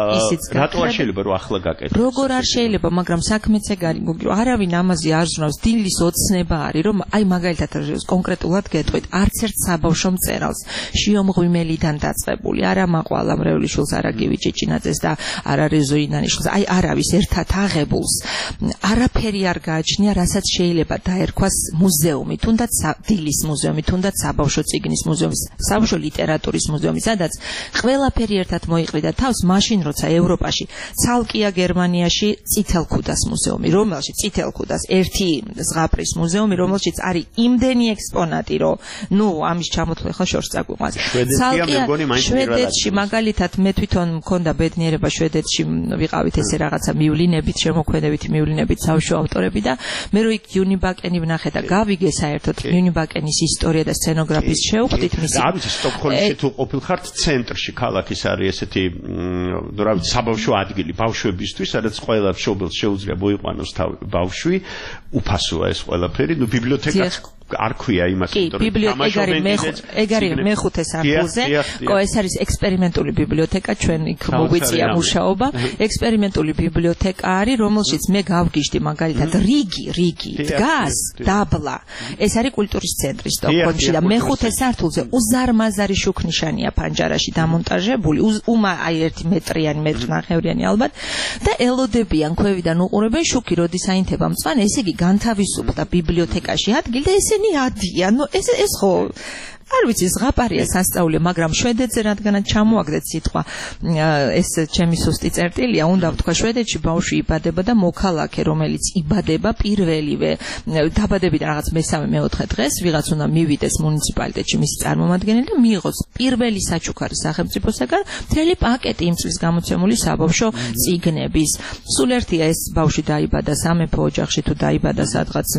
რატო არ შეიძლება რომ ახლა გაკეთოს როგორ არ შეიძლება მაგრამ საქმეც ეგ არის გოგი რომ არავინ ამაზე არ ზრუნავს დილის ოცნება არის რომ აი მაგალითად კონკრეტულად გეტყვით არც ერთ საბავშვო მწერალს შიომღვიმელიდან დაწყებული არა მაყვალა მრევლიშვილს არა გივი ჭიჭინაძეს და არა რეზოინანიშვილს აი არავის ერთად აღებულს არაფერი არ გააჩნია რასაც შეიძლება დაერქვას მუზეუმი თუნდაც დილის მუზეუმი თუნდაც საბავშვო წიგნის მუზეუმი საბავშვო ლიტერატურის მუზეუმი სადაც ყველაფერი ერთად მოიყრიდა თავს მაშინ როცა ევროპაში ცალკეა გერმანიაში წითელქუდას მუზეუმი რომელშიც წითელქუდას ერთი ზღაპრის მუზეუმი რომელშიც არის იმდენი ექსპონატი რომ ნუ ამის ჩამოთვლე ხო შორს წაგვიყვანს ცალკეა შვედეთში მაგალითად მე თვითონ მქონდა ბედნიერება შვედეთში ვიყავით ესე რაღაცა მივლინებით შემოქმედებითი მივლინებით სამშო ავტორები და მე რო იქ იუნიბაკენი ვნახე და გავიგე საერთოდ იუნიბაკენის ისტორია და სცენოგრაფიის შევხვდით მისი და არის სტოკჰოლმში თუ ყოფილხართ ცენტრში ქალაქის არის ესეთი ნუ რა ვიცი საბავშვო ადგილი ბავშვებისთვის სადაც ყველა მშობელს შეუძლია მოიყვანოს ბავშვი უფასოა ეს ყველაფერი ნუ ბიბლიოთეკაც არ ქვია იმას, იმიტომ რომ ბიბლიოთეკარი ეგ არის მეხუთე სართულზე. კო ეს არის ექსპერიმენტული ბიბლიოთეკა, ჩვენ იქ მოგვიწია მუშაობა. ექსპერიმენტული ბიბლიოთეკა არის, რომელშიც მე გავგიჟდი მაგალითად რიგი, რიგი დგას დაბლა. ეს არის კულტურის ცენტრი სტოკჰოლმში და მეხუთე სართულზე უზარმაზარი შუქნიშანია ფანჯარაში დამონტაჟებული, უმა აი ერთი მეტრიანი, მეტრნახევრიანი ალბათ და ელოდებიან ქვევიდან უყურებენ შუქი როდის აინთება მწვანე, ესე იგი განთავისუფლდა ბიბლიოთეკაში ადგილი და ესენი ადიან. ნუ ეს ეს ხო არ ვიცი, ზღაპარია სასწაული, მაგრამ შვედეთზე რადგანაც ჩამოაგდეთ სიტყვა, ეს ჩემი სუსტი წერტილია, უნდა ვთქვა, შვედეთში ბავშვი იბადება და მოქალაქე, რომელიც იბადება პირველივე დაბადებიდან რაღაც მესამე მეოთხე დღეს, ვიღაც უნდა მივიდეს მუნიციპალიტეტში მისი წარმომადგენელი და მიიღოს პირველი საჩუქარი სახელმწიფოსაგან მთელი პაკეტი იმ წლის გამოცემული საბავშვო წიგნების. სულ ერთია ეს ბავშვი დაიბადა სამეფო ოჯახში თუ დაიბადა სადღაც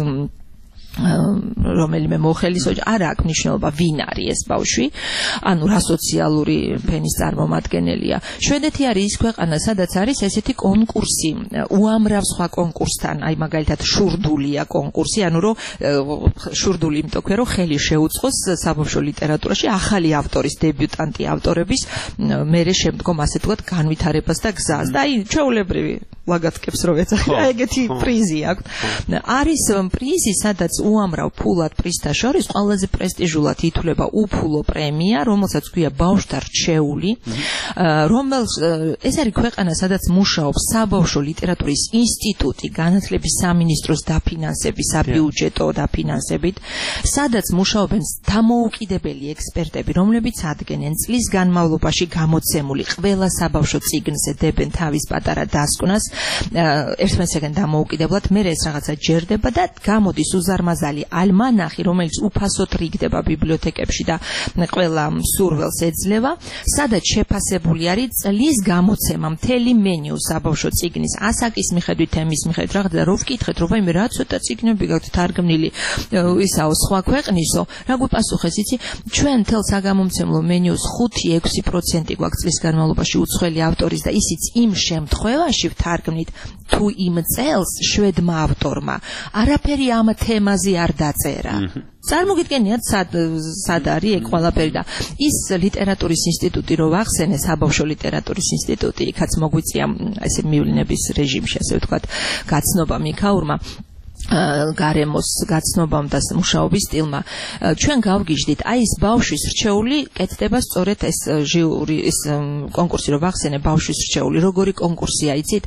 რომელიმე მოხელის ოჯახი, არ აქვს მნიშვნელობა ვინ არის ეს ბავშვი, ანუ რა სოციალური ფენის წარმომადგენელია. შვედეთი არის ის ქვეყანა, სადაც არის ესეთი კონკურსი, უამრავ სხვა კონკურსთან, აი მაგალითად შურდულია კონკურსი, ანუ რომ შურდული იმიტომ ქვია, რომ ხელი შეუწყოს საბავშვო ლიტერატურაში ახალი ავტორის, დებიუტანტი ავტორების მერე შემდგომ ასე ვთქვათ განვითარებას და გზას. და აი ჩვეულებრივი ლაგათკებს რო ეცახა, ეგეთი პრიზი აქვს. არის პრიზი, სადაც უამრავ ფულად პრიზთა შორის ყველაზე პრესტიჟულად ითვლება უფულო პრემია, რომელსაც ქვია ბავშვთა რჩეული, რომელს ეს არის ქვეყანა, სადაც მუშაობს საბავშვო ლიტერატურის ინსტიტუტი, განათლების სამინისტროს დაფინანსების, საბიუჯეტო დაფინანსებით, სადაც მუშაობენ დამოუკიდებელი ექსპერტები, რომლებიც ადგენენ წლის განმავლობაში გამოცემული ყველა საბავშვო წიგნს, დებენ თავის პატარა დასკვნას, ერთმანეთსაგან დამოუკიდებლად, მე ეს რაღაცა ჯერდება და გამოდის უზარმაზარი ალმანახი, რომელიც უფასოდ რიგდება ბიბლიოთეკებში და ყველა მსურველს ეძლევა, სადაც შეფასებული არის წლის გამოცემა, მთელი მენიუ საბავშვო წიგნის, ასაკის მიხედვით, თემის მიხედვით, რაღაც და რო ვკითხეთ, რომ ვაიმე რა ცოტა წიგნები გაქვთ თარგმნილი, ისაო სხვა ქვეყნისო, რა გვიპასუხეს, იცი, ჩვენ მთელ საგამომცემლო მენიუს ხუთი ექვსი პროცენტი გვაქვს წლის განმავლობაში უცხოელი ავტორის და ისიც იმ შემთხვევაში ვთარგმნით, თუ იმ წელს შვედმა ავტორმა არაფერი ამ თემაზე არ დაწერა. წარმოგიდგენიათ სად სად არის ეგ ყველაფერი და ის ლიტერატურის ინსტიტუტი რო ვახსენე, საბავშვო ლიტერატურის ინსტიტუტი, იქაც მოგვიწია ესე მივლინების რეჟიმში, ასე ვთქვათ, გაცნობა მიქაურმა გარემოს გაცნობამ და მუშაობის სტილმა. ჩვენ გავგიჟდით, აი ეს ბავშვის რჩეული კეთდება სწორედ ეს ჟიური, ეს კონკურსი რო ვახსენე, ბავშვის რჩეული, როგორი კონკურსია, იცით?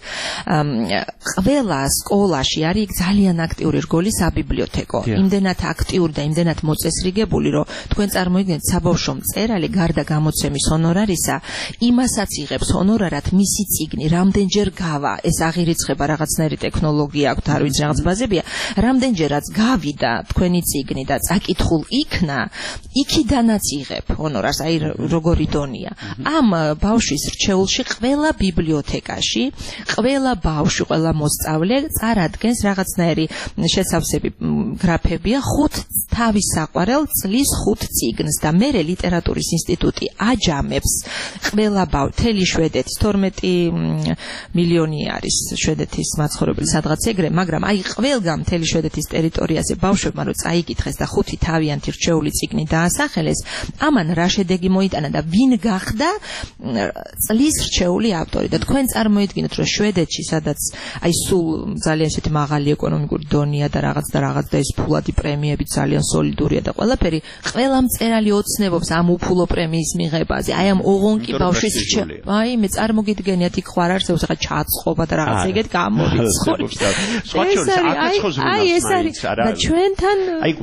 ყველა სკოლაში არის ძალიან აქტიური რგოლი საბიბლიოთეკო. იმდენად აქტიური და იმდენად მოწესრიგებული, რომ თქვენ წარმოიდგინეთ, საბავშვო მწერალი გარდა გამოცემის ჰონორარისა, იმასაც იღებს ჰონორარად მისი წიგნი, რამდენჯერ გავა, ეს აღირიცხება რაღაცნაირი ტექნოლოგია აქვს, არ ვიცი რაღაც ბაზებია. რამდენჯერაც გავიდა თქვენი წიგნი და წაკითხულ იქნა, იქიდანაც იღებ ჰონორარს, აი როგორი დონია. ამ ბავშვის რჩეულში ყველა ბიბლიოთეკაში, ყველა ბავშვი, ყველა მოსწავლე წარადგენს რაღაცნაირი შესავსები გრაფებია ხუთ თავის საყვარელ წლის ხუთ წიგნს და მერე ლიტერატურის ინსტიტუტი აჯამებს ყველა ბავშვი, შვედეთის თორმეტი მილიონი არის შვედეთის მაცხოვრებელი სადღაც ეგრე, მაგრამ აი ყველგან მთელი შვედეთის ტერიტორიაზე ბავშვებმა რო წაიკითხეს და ხუთი თავიანთი რჩეული წიგნი დაასახელეს, ამან რა შედეგი მოიტანა და ვინ გახდა წლის რჩეული ავტორი. და თქვენ წარმოიდგინეთ, რომ შვედეთში, სადაც აი სულ ძალიან ისეთი მაღალი ეკონომიკური დონეა და რაღაც და რაღაც და ეს ფულადი პრემიები ძალიან სოლიდურია და ყველაფერი, ყველა მწერალი ოცნებობს ამ უფულო პრემიის მიღებაზე. აი ამ ოღონკი ბავშვის რჩეული. აი მე წარმოგიდგენიათ, იქ ხარ არსებობს რაღაც ჩაწყობა და რაღაც ეგეთ გამორიცხული. სხვა შორის აკეცხოს აი ეს არის და ჩვენთან აი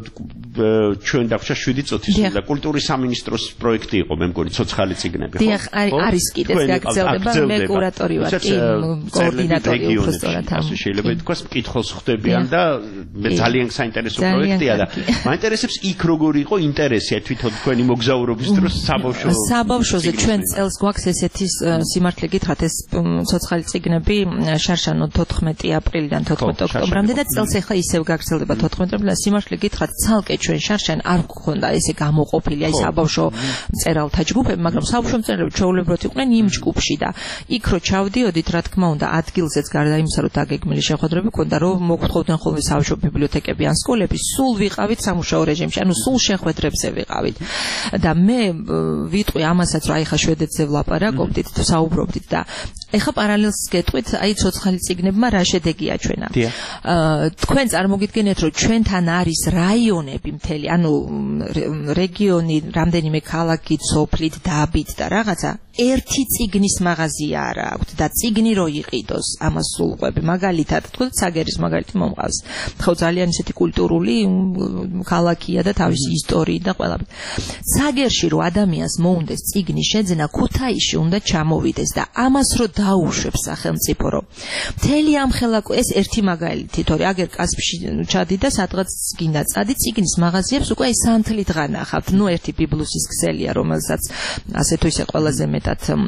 ჩვენ დაგვჭა შვიდი წუთის და კულტურის სამინისტროს პროექტი იყო, მე მგონი ცოცხალი წიგნები, ხო? დიახ, არის კიდეც გაგრძელდება, მე კურატორი ვარ, კი, კოორდინატორი უფრო სწორად ამ. შეიძლება ითქვას, მკითხველს ხვდებიან და მე ძალიან საინტერესო პროექტია და მაინტერესებს იქ როგორი იყო ინტერესი თვითონ თქვენი მოგზაურობის დროს საბავშვო საბავშვოზე ჩვენ წელს გვაქვს ესეთი სიმართლე გითხრათ, ეს ცოცხალი წიგნები შარშანო თოთხმეტი აპრილიდან თოთხმეტი ოქტომბრამდე და წელს ახლა ისევ გაგრძელდება თოთხმეტი აპრილიდან, სიმართლე გითხრათ, ცალკე ჩვენ შარშან არ გქონდა ესე გამოყოფილი აი საბავშვო მწერალთა ჯგუფები, მაგრამ საბავშვო მწერლები ჩვეულებრივად იყვნენ იმ ჯგუფში და იქ რო ჩავდიოდით, რა თქმა უნდა, ადგილზეც გარდა იმისა, რომ დაგეგმილი შეხვედრები ქონდა, რომ მოგთხოვდნენ ხოლმე საბავშვო ბიბლიოთეკები ან სკოლები, სულ ვიყავით სამუშაო რეჟიმში, ანუ სულ შეხვედრებზე ვიყავით. და მე ვიტყვი ამასაც, რომ აი ხა შვედეთზე ვლაპარაკობდით, საუბრობდით და ეხა პარალელს გეტყვით, აი ცოცხალი წიგნებმა რა შედეგი აჩვენა. თქვენ წარმოგიდგენთ, რომ ჩვენთან არის რაიონები მთელი, ანუ რეგიონი, რამდენიმე ქალაქი, სოფლით, დაბით და რაღაცა ერთი წიგნის მაღაზია არ აქვს და წიგნი რო იყიდოს, ამას სულყვები, მაგალითად, თქვენ ცაგერის მაგალითი მომყავს. ხო, ძალიან ისეთი კულტურული ქალაქია და თავისი ისტორიით და ყველაფრით. ცაგერში რო ადამიანს მოუნდეს წიგნის შეძენა, ქუთაისში უნდა ჩამოვიდეს და ამას რო დაუშვებს სახელმწიფო, რომ მთელი ამ ხელაკო ეს ერთი მაგალითი, თორე აგერ კასპში ჩადი და სადღაც გინდა წადი, წიგნის მაღაზიებს უკვე აი სანთლით განახავთ. ნუ ერთი ბიბლუსის ქსელია, რომელსაც ასე თუ ისე ყველაზე მეტად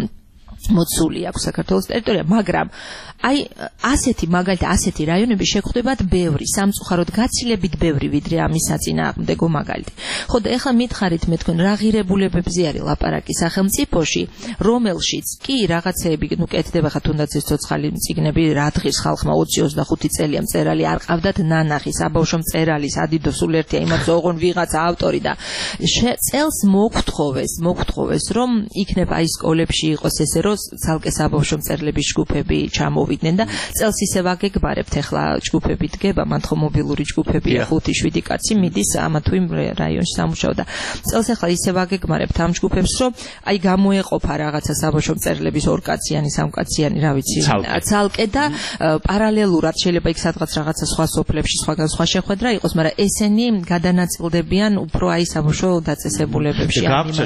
მოცული აქვს საქართველოს ტერიტორია, მაგრამ აი ასეთი მაგალითად ასეთი რაიონები შეგხვდებათ ბევრი, სამწუხაროდ გაცილებით ბევრი, ვიდრე ამის საწინააღმდეგო მაგალითი. ხო და ეხლა მითხარით მე თქვენ რა ღირებულებებზე არის ლაპარაკი სახელმწიფოში, რომელშიც კი რაღაცეები, ნუ კეთდება ხა თუნდაც ეს ცოცხალი წიგნები, რა დღის ხალხმა ოცი ოცდახუთი წელია მწერალი არ ყავდათ ნანახი, საბავშვო მწერალი, სადიდო სულ ერთია, იმათ ოღონ ვიღაცა ავტორი და წელს მოგთხოვეს, მოგთხოვეს რომ იქნება აი სკოლებში იყოს ესე რომ ცალკე საბავშვო მწერლების ჯგუფები ჩამოვიდნენ და წელს ისე ვაგეგმარებთ, ეხლა ჯგუფები დგება, მან ხო მობილური ჯგუფებია ხუთი შვიდი კაცი მიდის ამა თუ იმ რაიონში სამუშაო და წელს ეხლა ისე ვაგეგმარებთ ამ ჯგუფებს, რომ აი გამოეყოფა რაღაცა საბავშვო მწერლების ორკაციანი, სამკაციანი, რა ვიცი, ცალკე და პარალელურად შეიძლება იქ სადღაც რაღაცა სხვა სოფლებში, სხვაგან სხვა შეხვედრა იყოს, მაგრამ ესენი გადანაწილდებიან უფრო აი საბავშვო დაწესებულებებში.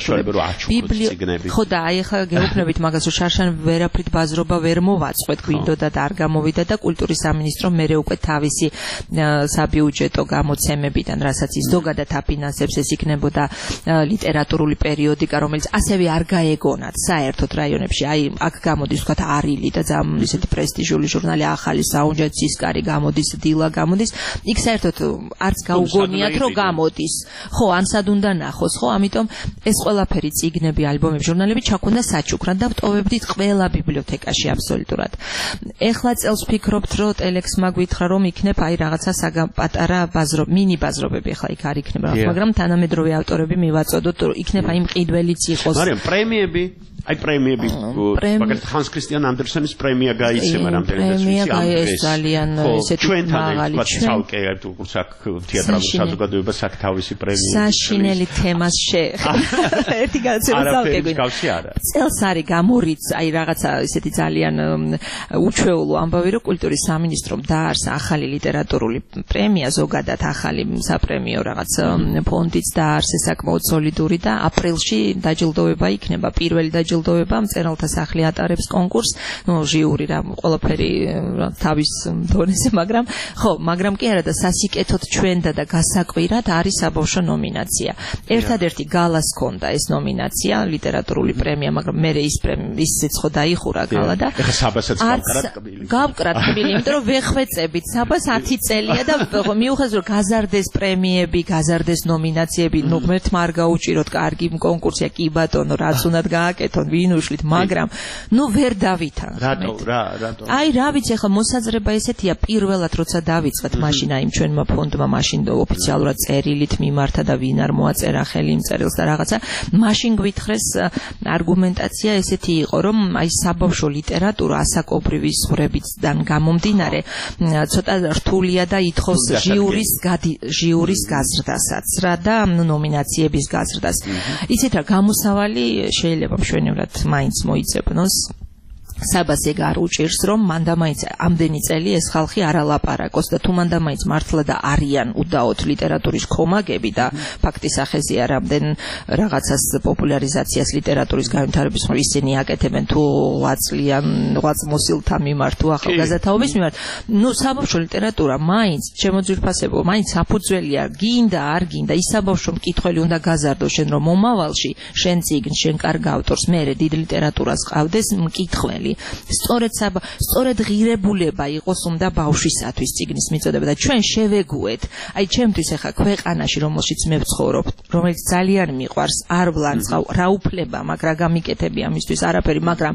ხო და აი ეხლა გეუბნებით მაგას, რომ შარშან ვერაფრით ბაზრობა ვერ მოვაწყვეთ, გვინდოდა და არ გამოვიდა და კულტურის სამინისტრო მერე უკვე თავისი საბიუჯეტო გამოცემებიდან, რასაც ის ზოგადად აფინანსებს, ეს იქნებოდა ლიტერატურული პერიოდიკა, რომელიც ასევე არ გაეგონათ საერთოდ რაიონებში. აი აქ გამოდის ვთქვათ არილი და ძალიან ისეთი პრესტიჟული ჟურნალი ახალი საუნჯა ცისკარი გამოდის, დილა გამოდის. იქ საერთოდ არც გაუგონიათ რომ გამოდის. ხო, ან სად უნდა ნახოს, ხო, ამიტომ ეს ყველაფერი წიგნები, ალბომები, ჟურნალები ჩაქონდა საჩუქრად და ვტოვებდით ყველა ბიბლიოთეკაში აბსოლუტურად. ეხლა წელს ვფიქრობთ, რომ ტელექსმა გვითხრა, რომ იქნებ აი რაღაცა პატარა ბაზრო, მინი ბაზრობები ახლა იქ არ იქნება, მაგრამ თანამედროვე ავტორები მივაწოდოთ, რომ იქნებ აი მყიდველიც იყოს. მაგრამ პრემიები აი პრემიები, მაგალითად ჰანს კრისტიან ანდერსენის პრემია გაიცემა რამდენადაც ვიცი, ეს ძალიან ესეთი მაღალი ცალკე თურქულსაკ თეატრალურ საზოგადოებას აქ თავისი პრემია. საშინელი თემას შეეხება. ერთი განცემა ცალკე გვინდა. წელს არის გამორიც აი რაღაცა ესეთი ძალიან უჩვეულო ამბავი, რომ კულტურის სამინისტრომ დაარსა ახალი ლიტერატურული პრემია, ზოგადად ახალი საპრემიო რაღაც ფონდიც დაარსეს საკმაოდ სოლიდური და აპრილში დაჯილდოება იქნება, პირველი დაჯილდოება მწერალთა სახლი ატარებს კონკურს, ნუ ჟიური რა ყველაფერი თავის დონეზე, მაგრამ ხო, მაგრამ კი არა და სასიკეთოდ ჩვენდა და გასაკვირად არის საბავშვო ნომინაცია. ერთადერთი გალას ჰქონდა ეს ნომინაცია, ლიტერატურული პრემია, მაგრამ მე ის ისიც ხო დაიხურა გალა და ეხა საბასაც გავკრატკბილი. გავკრატკბილი, იმიტომ რომ ვეხვეწებით, საბას ათი წელია და მიუხედავად რომ გაზარდეს პრემიები, გაზარდეს ნომინაციები, ნუ ღმერთმა არ გაუჭიროთ, კარგი კონკურსია, კი ბატონო, რაც უნდათ გააკეთონ, ვინ უშლით, მაგრამ ნუ ვერ დავითან. რატო, რა, რატო? აი, რა ვიცი, ახლა მოსაზრება ესეთია, პირველად როცა დავიწყეთ, მაშინ აი ჩვენმა ფონდმა მაშინ ოფიციალურად წერილით მიმართა და ვინ არ მოაწერა ხელი იმ წერილს და რაღაცა, მაშინ გვითხრეს არგუმენტაცია ესეთი იყო, რომ აი საბავშვო ლიტერატურა ასაკობრივი სურებიდან გამომდინარე ცოტა რთულია და ითხოვს ჟიურის ჟიურის გაზრდასაც რა და ნომინაციების გაზრდას. იცით რა, გამოსავალი შეიძლება მშვენივრად მაინც მოიძებნოს. საბას ეგ არ უჭირს, რომ მანდა მაინც ამდენი წელი ეს ხალხი არ ალაპარაკოს და თუ მანდა მაინც მართლა და არიან უდაოდ ლიტერატურის კომაგები და ფაქტის ახეზია რამდენ რაღაცას პოპულარიზაციას ლიტერატურის განვითარების ისინი აკეთებენ თუ ღვაწლიან ღვაწმოსილთა მიმართ თუ ახალგაზრდაობის მიმართ. ნუ საბავშვო ლიტერატურა მაინც შემოძვირფასებო, მაინც საფუძველია, გინდა არ გინდა, ის საბავშვო მკითხველი უნდა გაზარდოს შენ რომ მომავალში შენ წიგნს, შენ კარგ ავტორს, მერე დიდ ლიტერატურას ყავდეს მკითხველი. მიღებული. სწორედ საბა, სწორედ ღირებულება იყოს უნდა ბავშვისათვის წიგნის მიწოდება და ჩვენ შევეგუეთ. აი ჩემთვის ახლა ქვეყანაში რომელშიც მე ვცხოვრობ, რომელიც ძალიან მიყვარს, არ ვლანწყავ, რა უფლება, მაგრამ გამიკეთები ამისთვის არაფერი, მაგრამ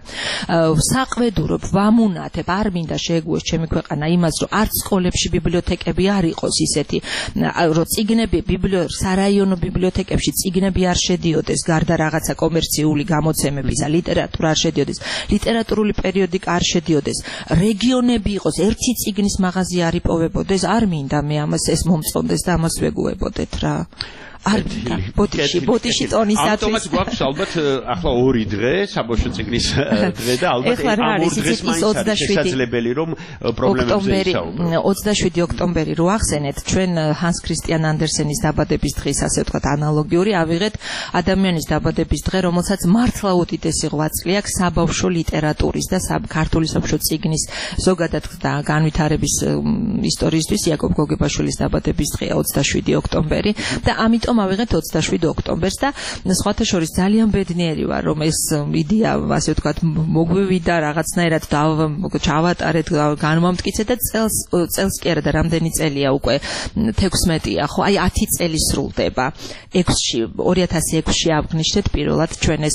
საყვედურობ, ვამუნათებ, არ მინდა შეეგუოს ჩემი ქვეყანა იმას, რომ არც სკოლებში ბიბლიოთეკები არ იყოს ისეთი, რომ წიგნები ბიბლიო სარაიონო ბიბლიოთეკებში წიგნები არ შედიოდეს, გარდა რაღაცა კომერციული გამოცემების და ლიტერატურა არ შედიოდეს, ლიტერატურული პერიოდიკა არ შედიოდეს, რეგიონები იყოს, ერთი წიგნის მაღაზია არ იპოვებოდეს, არ მინდა მე ამას ეს მომწონდეს და ამას ვეგუებოდეთ რა. არ მინდა ბოდიში ბოდიში ტონისათვის. ავტომატ გვაქვს ალბათ ახლა ორი დღე საბავშვო წიგნის დღე და ალბათ ამ ორ დღეს მაინც არის შესაძლებელი რომ პრობლემებზე ისაუბროთ. ოცდაშვიდი ოქტომბერი რო ახსენეთ, ჩვენ ჰანს ქრისტიან andersenis დაბადების დღის ასე ვთქვათ ანალოგიური ავიღეთ ადამიანის დაბადების დღე, რომელსაც მართლა უდიდესი ღვაწლი აქვს საბავშვო ლიტერატურის და ქართული საბავშვო წიგნის ზოგადად განვითარების ისტორიისთვის. იაკობ გოგებაშვილის დაბადების დღეა ოცდაშვიდი ოქტომბერი და ამიტომ ავიღეთ ოცდაშვიდი ოქტომბერს და სხვათა შორის ძალიან ბედნიერი ვარ რომ ეს იდეა ასე ვთქვათ მოგვივიდა რაღაცნაირად და ჩავატარეთ განმომტკიცეთ და წელს წელს კი არა და რამდენი წელია უკვე თექვსმეტია ხო აი ათი წელი სრულდება ექვსში ორი ათასი ექვსში აღნიშნეთ პირველად ჩვენ ეს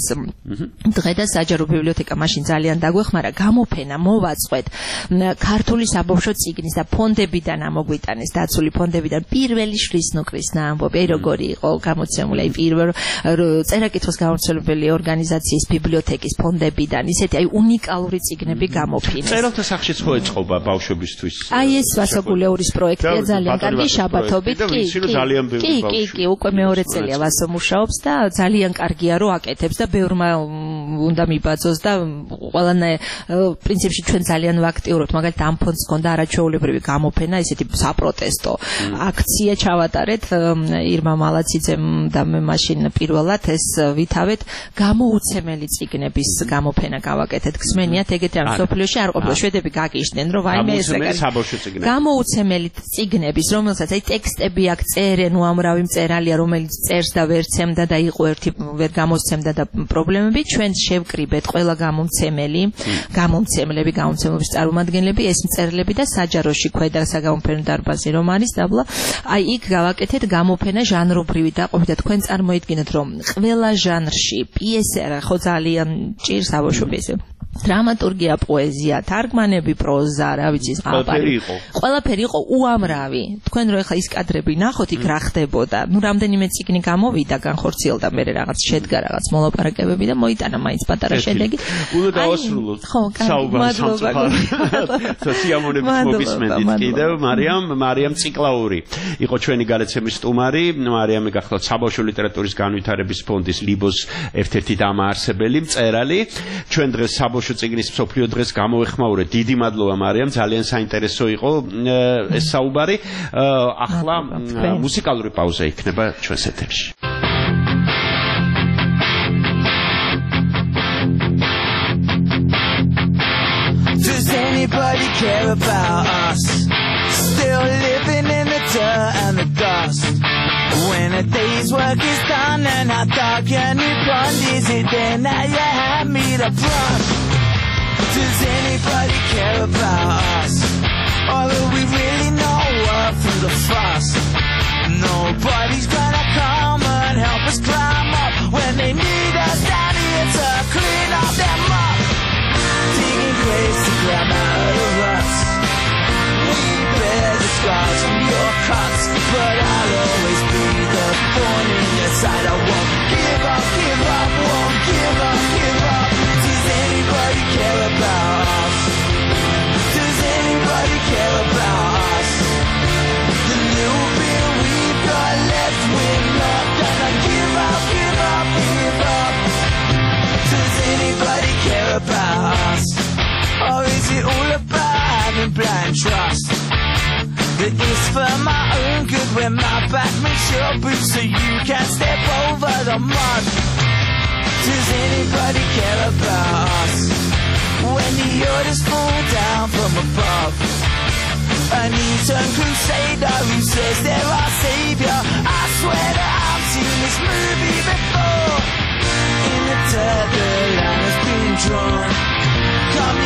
დღე და საჯარო ბიბლიოთეკა მაშინ ძალიან დაგვეხმარა გამოფენა მოვაწყვეთ ქართული საბავშვო წიგნის და ფონდებიდან ამოგვიტანეს დაცული ფონდებიდან პირველი შრისნუკრის ნაამბობი აი როგორი იყო გამოცემული აი პირველ წერა-კითხვის გამომცემლებელი ორგანიზაციის ბიბლიოთეკის ფონდებიდან ისეთი აი უნიკალური წიგნები გამოფინეს. წერალთა სახშიც ხო ეწყობა ბავშვებისთვის? აი ეს ვასოგულეურის პროექტია ძალიან კარგი შაბათობით კი კი კი კი უკვე მეორე წელია ვასო მუშაობს და ძალიან კარგია რომ აკეთებს და ბევრმა უნდა მიბაძოს და ყველანაირ პრინციპში ჩვენ ძალიან ვაქტიურობთ მაგალითად ამ ფონდს ჰქონდა არაჩვეულებრივი გამოფენა ისეთი საპროტესტო აქცია ჩავატარეთ ირმა მალაციძემ და მე მაშინ პირველად ეს ვითავეთ გამოუცემელი წიგნების გამოფენა გავაკეთეთ გსმენიათ ეგეთი ამ სოფლიოში არ ყოფილა შვედები გაგიჟდნენ რომ ვაიმე ეს ეგარი გამოუცემელი წიგნების რომელსაც აი ტექსტები აქ წერენ უამრავი მწერალია რომელიც წერს და ვერ ცემდა და იყო ერთი ვერ გამოსცემდა და პრობლემები ჩვენ შევკრიბეთ ყველა გამომცემელი გამომცემლები გამომცემლობის წარმომადგენლები ეს მწერლები და საჯაროში ქვედა საგამოფენო დარბაზი რომ არის დაბლა აი იქ გავაკეთეთ გამოფენა ჟანრობრივი დაყოფით და თქვენ წარმოიდგინეთ რომ ყველა ჟანრში პიესა რა ხო ძალიან ჭირს საბავშვო პიესა დრამატურგია, პოეზია, თარგმანები, პროზა, რა ვიცი, ყველაფერი იყო. ყველაფერი იყო უამრავი. თქვენ რო ეხლა ის კადრები ნახოთ, იქ რა ხდებოდა. ნუ რამდენიმე წიგნი გამოვიდა, განხორციელდა მე რაღაც შედგა რაღაც მოლაპარაკებები და მოიტანა მაინც პატარა შედეგი. უნდა დავასრულოთ. საუბარს სამწუხაროდ. სიამოვნებით მოგისმენთ კიდევ მარიამ, მარიამ ციკლაური. იყო ჩვენი გადაცემის სტუმარი, მარიამი გახლავთ საბავშვო ლიტერატურის განვითარების ფონდის ლიბოს ერთ-ერთი დამაარსებელი, მწერალი. ჩვენ დღეს საბავშვო წიგნის მსოფლიო დღეს გამოეხმაურეთ. დიდი მადლობა მარიამ, ძალიან საინტერესო იყო ეს საუბარი. ახლა მუსიკალური პაუზა იქნება ჩვენს ეთერში. Does anybody care about us? Still living in the dirt and the dust. When a day's work is done and how dark can it run? Is it then that you have me to brush? Does anybody care about us? Or do we really know what from the fuss? Nobody's gonna come and help us climb up when they need us down here to clean up their muck. Digging graves to grab out of the ruts. We bear the scars from your cuts, but I'll always be the thorn in your side. I won't give up, give up, won't give up, give up. Does anybody care about us? Does anybody care about us? The little bit we've got left, we're not gonna give up, give up, give up. Does anybody care about us? Or is it all about having blind trust? That is for my own good when my back makes your boots so you can't step over the mud. Does anybody care about us? When the orders fall down from above. An Eton crusader who says they're our savior. I swear that I've seen this movie before. In the dirt the line has been drawn. Come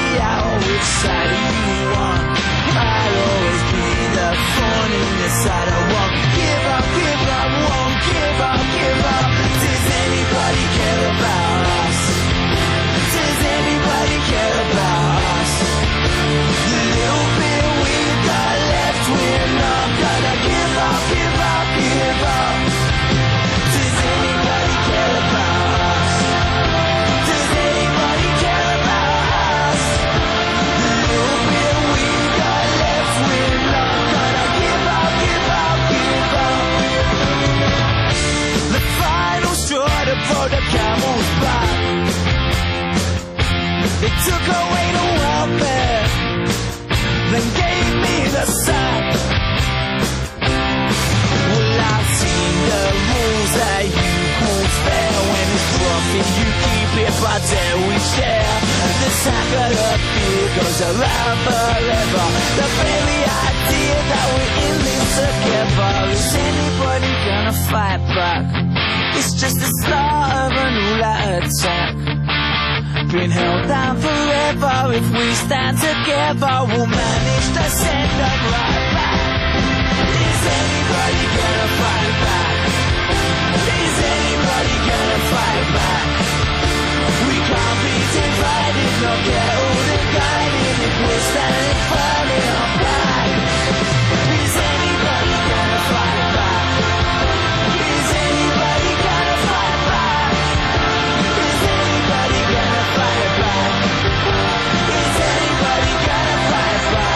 sack of fear goes around forever. The very idea that we're in this together. Is anybody gonna fight back? It's just the start of a new attack. Been held down forever. If we stand together, we'll manage to send them right back. Is anybody gonna fight back? Is anybody gonna fight back? We can't be divided, nor get old and guided if we're standing firm in our pride. Is anybody gonna fight back? Is anybody gonna fight back? Is anybody gonna fight back? Is anybody gonna fight back?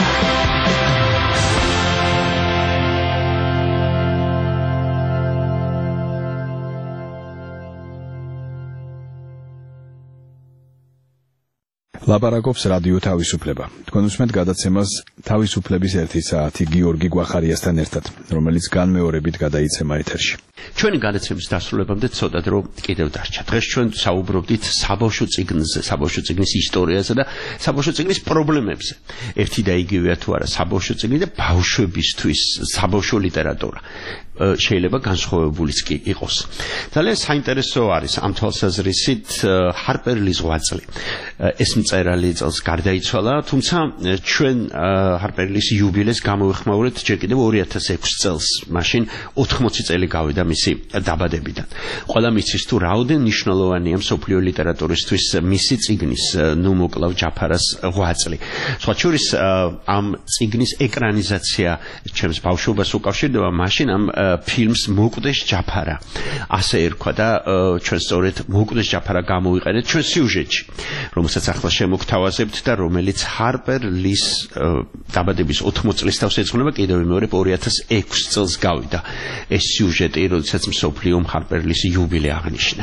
ლაპარაკობს რადიო თავისუფლება. თქვენ უსმენთ გადაცემას თავისუფლების ერთი საათი გიორგი გვახარიასთან ერთად, რომელიც განმეორებით გადაიცემა ეთერში. ჩვენი გადაცემის დასრულებამდე ცოტა დრო კიდევ დარჩა. დღეს ჩვენ საუბრობდით საბავშვო წიგნზე, საბავშვო წიგნის ისტორიაზე და საბავშვო წიგნის პრობლემებზე. ერთი და იგივეა თუ არა საბავშვო წიგნი და ბავშვებისთვის საბავშვო ლიტერატურა. შეიძლება განსხვავებულიც კი იყოს. ძალიან საინტერესო არის ამ თვალსაზრისით ჰარპერ ლის ღვაწლი. ეს მწერალი წელს გარდაიცვალა, თუმცა ჩვენ ჰარპერ ლის იუბილეს გამოვიხმაურეთ ჯერ კიდევ ორი ათას ექვსი წელს, მაშინ ოთხმოცი წელი გავიდა მისი დაბადებიდან. ყველა მიცის თუ რაოდენ მნიშვნელოვანია მსოფლიო ლიტერატურისთვის მისი წიგნის ნუ მოკლავ ჯაფარას ღვაწლი. სხვა შორის ამ წიგნის ეკრანიზაცია ჩემს ბავშვობას უკავშირდება მაშინ ამ ფილმს მოკვდეს ჯაფარა. ასე ერქვა და ჩვენ სწორედ მოკვდეს ჯაფარა გამოვიყენეთ ჩვენ სიუჟეტში, რომელსაც ახლა შემოგთავაზებთ და რომელიც ჰარპერ ლის დაბადების ოთხმოცი წლის თავს ეძღვნება, კიდევ ვიმეორებ ორი ათას ექვსი წელს გავიდა ეს სიუჟეტი, როდესაც მსოფლიომ ჰარპერ ლის იუბილე აღნიშნა.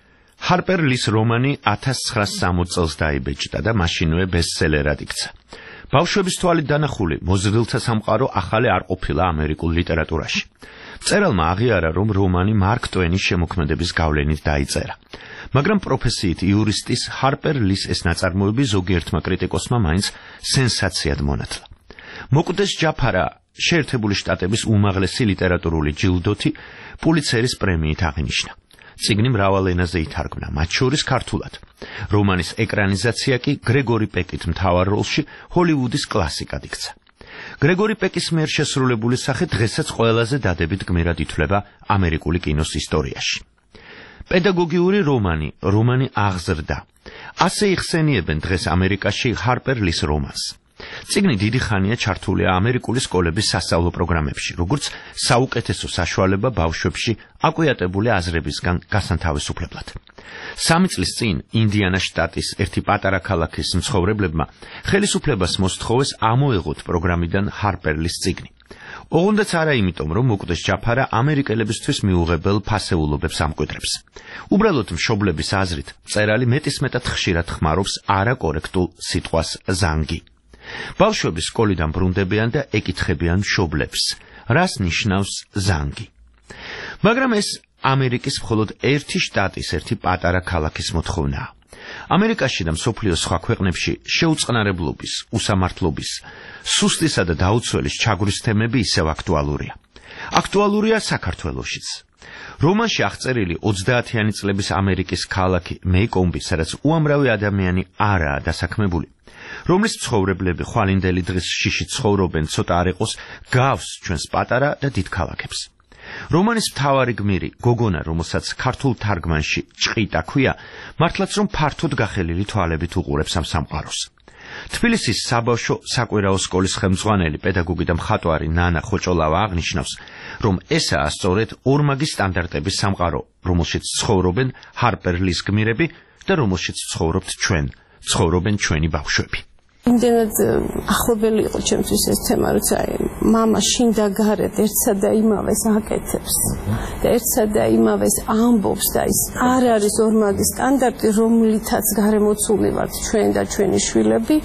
ჰარპერ ლის რომანი ათას ცხრაას სამოცი წელს დაიბეჭდა და მაშინვე ბესტსელერად იქცა. ბავშვების თვალით დანახული მოზრდილთა სამყარო ახალი არ ყოფილა ამერიკულ ლიტერატურაში. მწერალმა აღიარა, რომ რომანი მარკ ტვენის შემოქმედების გავლენით დაიწერა. მაგრამ პროფესიით იურისტის ჰარპერ ლის ეს ნაწარმოები ზოგიერთმა კრიტიკოსმა მაინც სენსაციად მონათლა. მოკვდეს ჯაფარა შეერთებული შტატების უმაღლესი ლიტერატურული ჯილდოთი პულიცერის პრემიით აღინიშნა. წიგნი მრავალ ენაზე ითარგმნა, მათ შორის ქართულად. რომანის ეკრანიზაცია კი გრეგორი პეკით მთავარ როლში ჰოლივუდის კლასიკად იქცა. გრეგორი პეკის მიერ შესრულებული სახე დღესაც ყველაზე დადებით გმირად ითვლება ამერიკული კინოს ისტორიაში. პედაგოგიური რომანი, რომანი აღზრდა. ასე იხსენიებენ დღეს ამერიკაში ჰარპერ ლის რომანს. წიგნი დიდი ხანია ჩართულია ამერიკული სკოლების სასწავლო პროგრამებში, როგორც საუკეთესო საშუალება ბავშვებში აკვიატებული აზრებისგან გასანთავისუფლებლად. სამი წლის წინ ინდიანას შტატის ერთი პატარა ქალაქის მცხოვრებლებმა ხელისუფლებას მოსთხოვეს ამოეღოთ პროგრამიდან ჰარპერ ლის წიგნი. ოღონდაც არა იმიტომ, რომ მოკვდეს ჯაფარა ამერიკელებისთვის მიუღებელ ფასეულობებს ამკვიდრებს. უბრალოდ მშობლების აზრით, მწერალი მეტისმეტად ხშირად ხმარობს არაკორექტულ სიტყვას ზანგი. ბავშვები სკოლიდან ბრუნდებიან და ეკითხებიან მშობლებს, რას ნიშნავს ზანგი. მაგრამ ეს ამერიკის მხოლოდ ერთი შტატის, ერთი პატარა ქალაქის მოთხოვნაა. ამერიკაში და მსოფლიოს სხვა ქვეყნებში შეუწყნარებლობის, უსამართლობის, სუსტისა და დაუცველის ჩაგვრის თემები ისევ აქტუალურია. აქტუალურია საქართველოშიც. რომანში აღწერილი ოცდაათიანი წლების ამერიკის ქალაქი მეიკომბი, სადაც უამრავი ადამიანი არაა დასაქმებული, რომლის მცხოვრებლები ხვალინდელი დღის შიში ცხოვრობენ, ცოტა არ იყოს გავს ჩვენს პატარა და დიდ ქალაქებს. რომანის მთავარი გმირი, გოგონა, რომელსაც ქართულ თარგმანში ჭყიტა ქვია, მართლაც რომ ფართოდ გახელილი თვალებით უყურებს ამ სამყაროს. თბილისის საბავშვო საკვირაო სკოლის ხელმძღვანელი, პედაგოგი და მხატვარი ნანა ხოჭოლავა აღნიშნავს, რომ ესაა სწორედ ორმაგი სტანდარტების სამყარო, რომელშიც ცხოვრობენ ჰარპერ ლის გმირები და რომელშიც ცხოვრობთ ჩვენ, ცხოვრობენ ჩვენი ბავშვები. იმდენად ახლობელი იყო ჩემთვის ეს თემა, როცა მამა შინდა გარეთ ერთსა და იმავეს აკეთებს და ერთსა და იმავეს ამბობს და ის არ არის ორმაგი სტანდარტი, რომლითაც გარემოცული ვართ ჩვენ და ჩვენი შვილები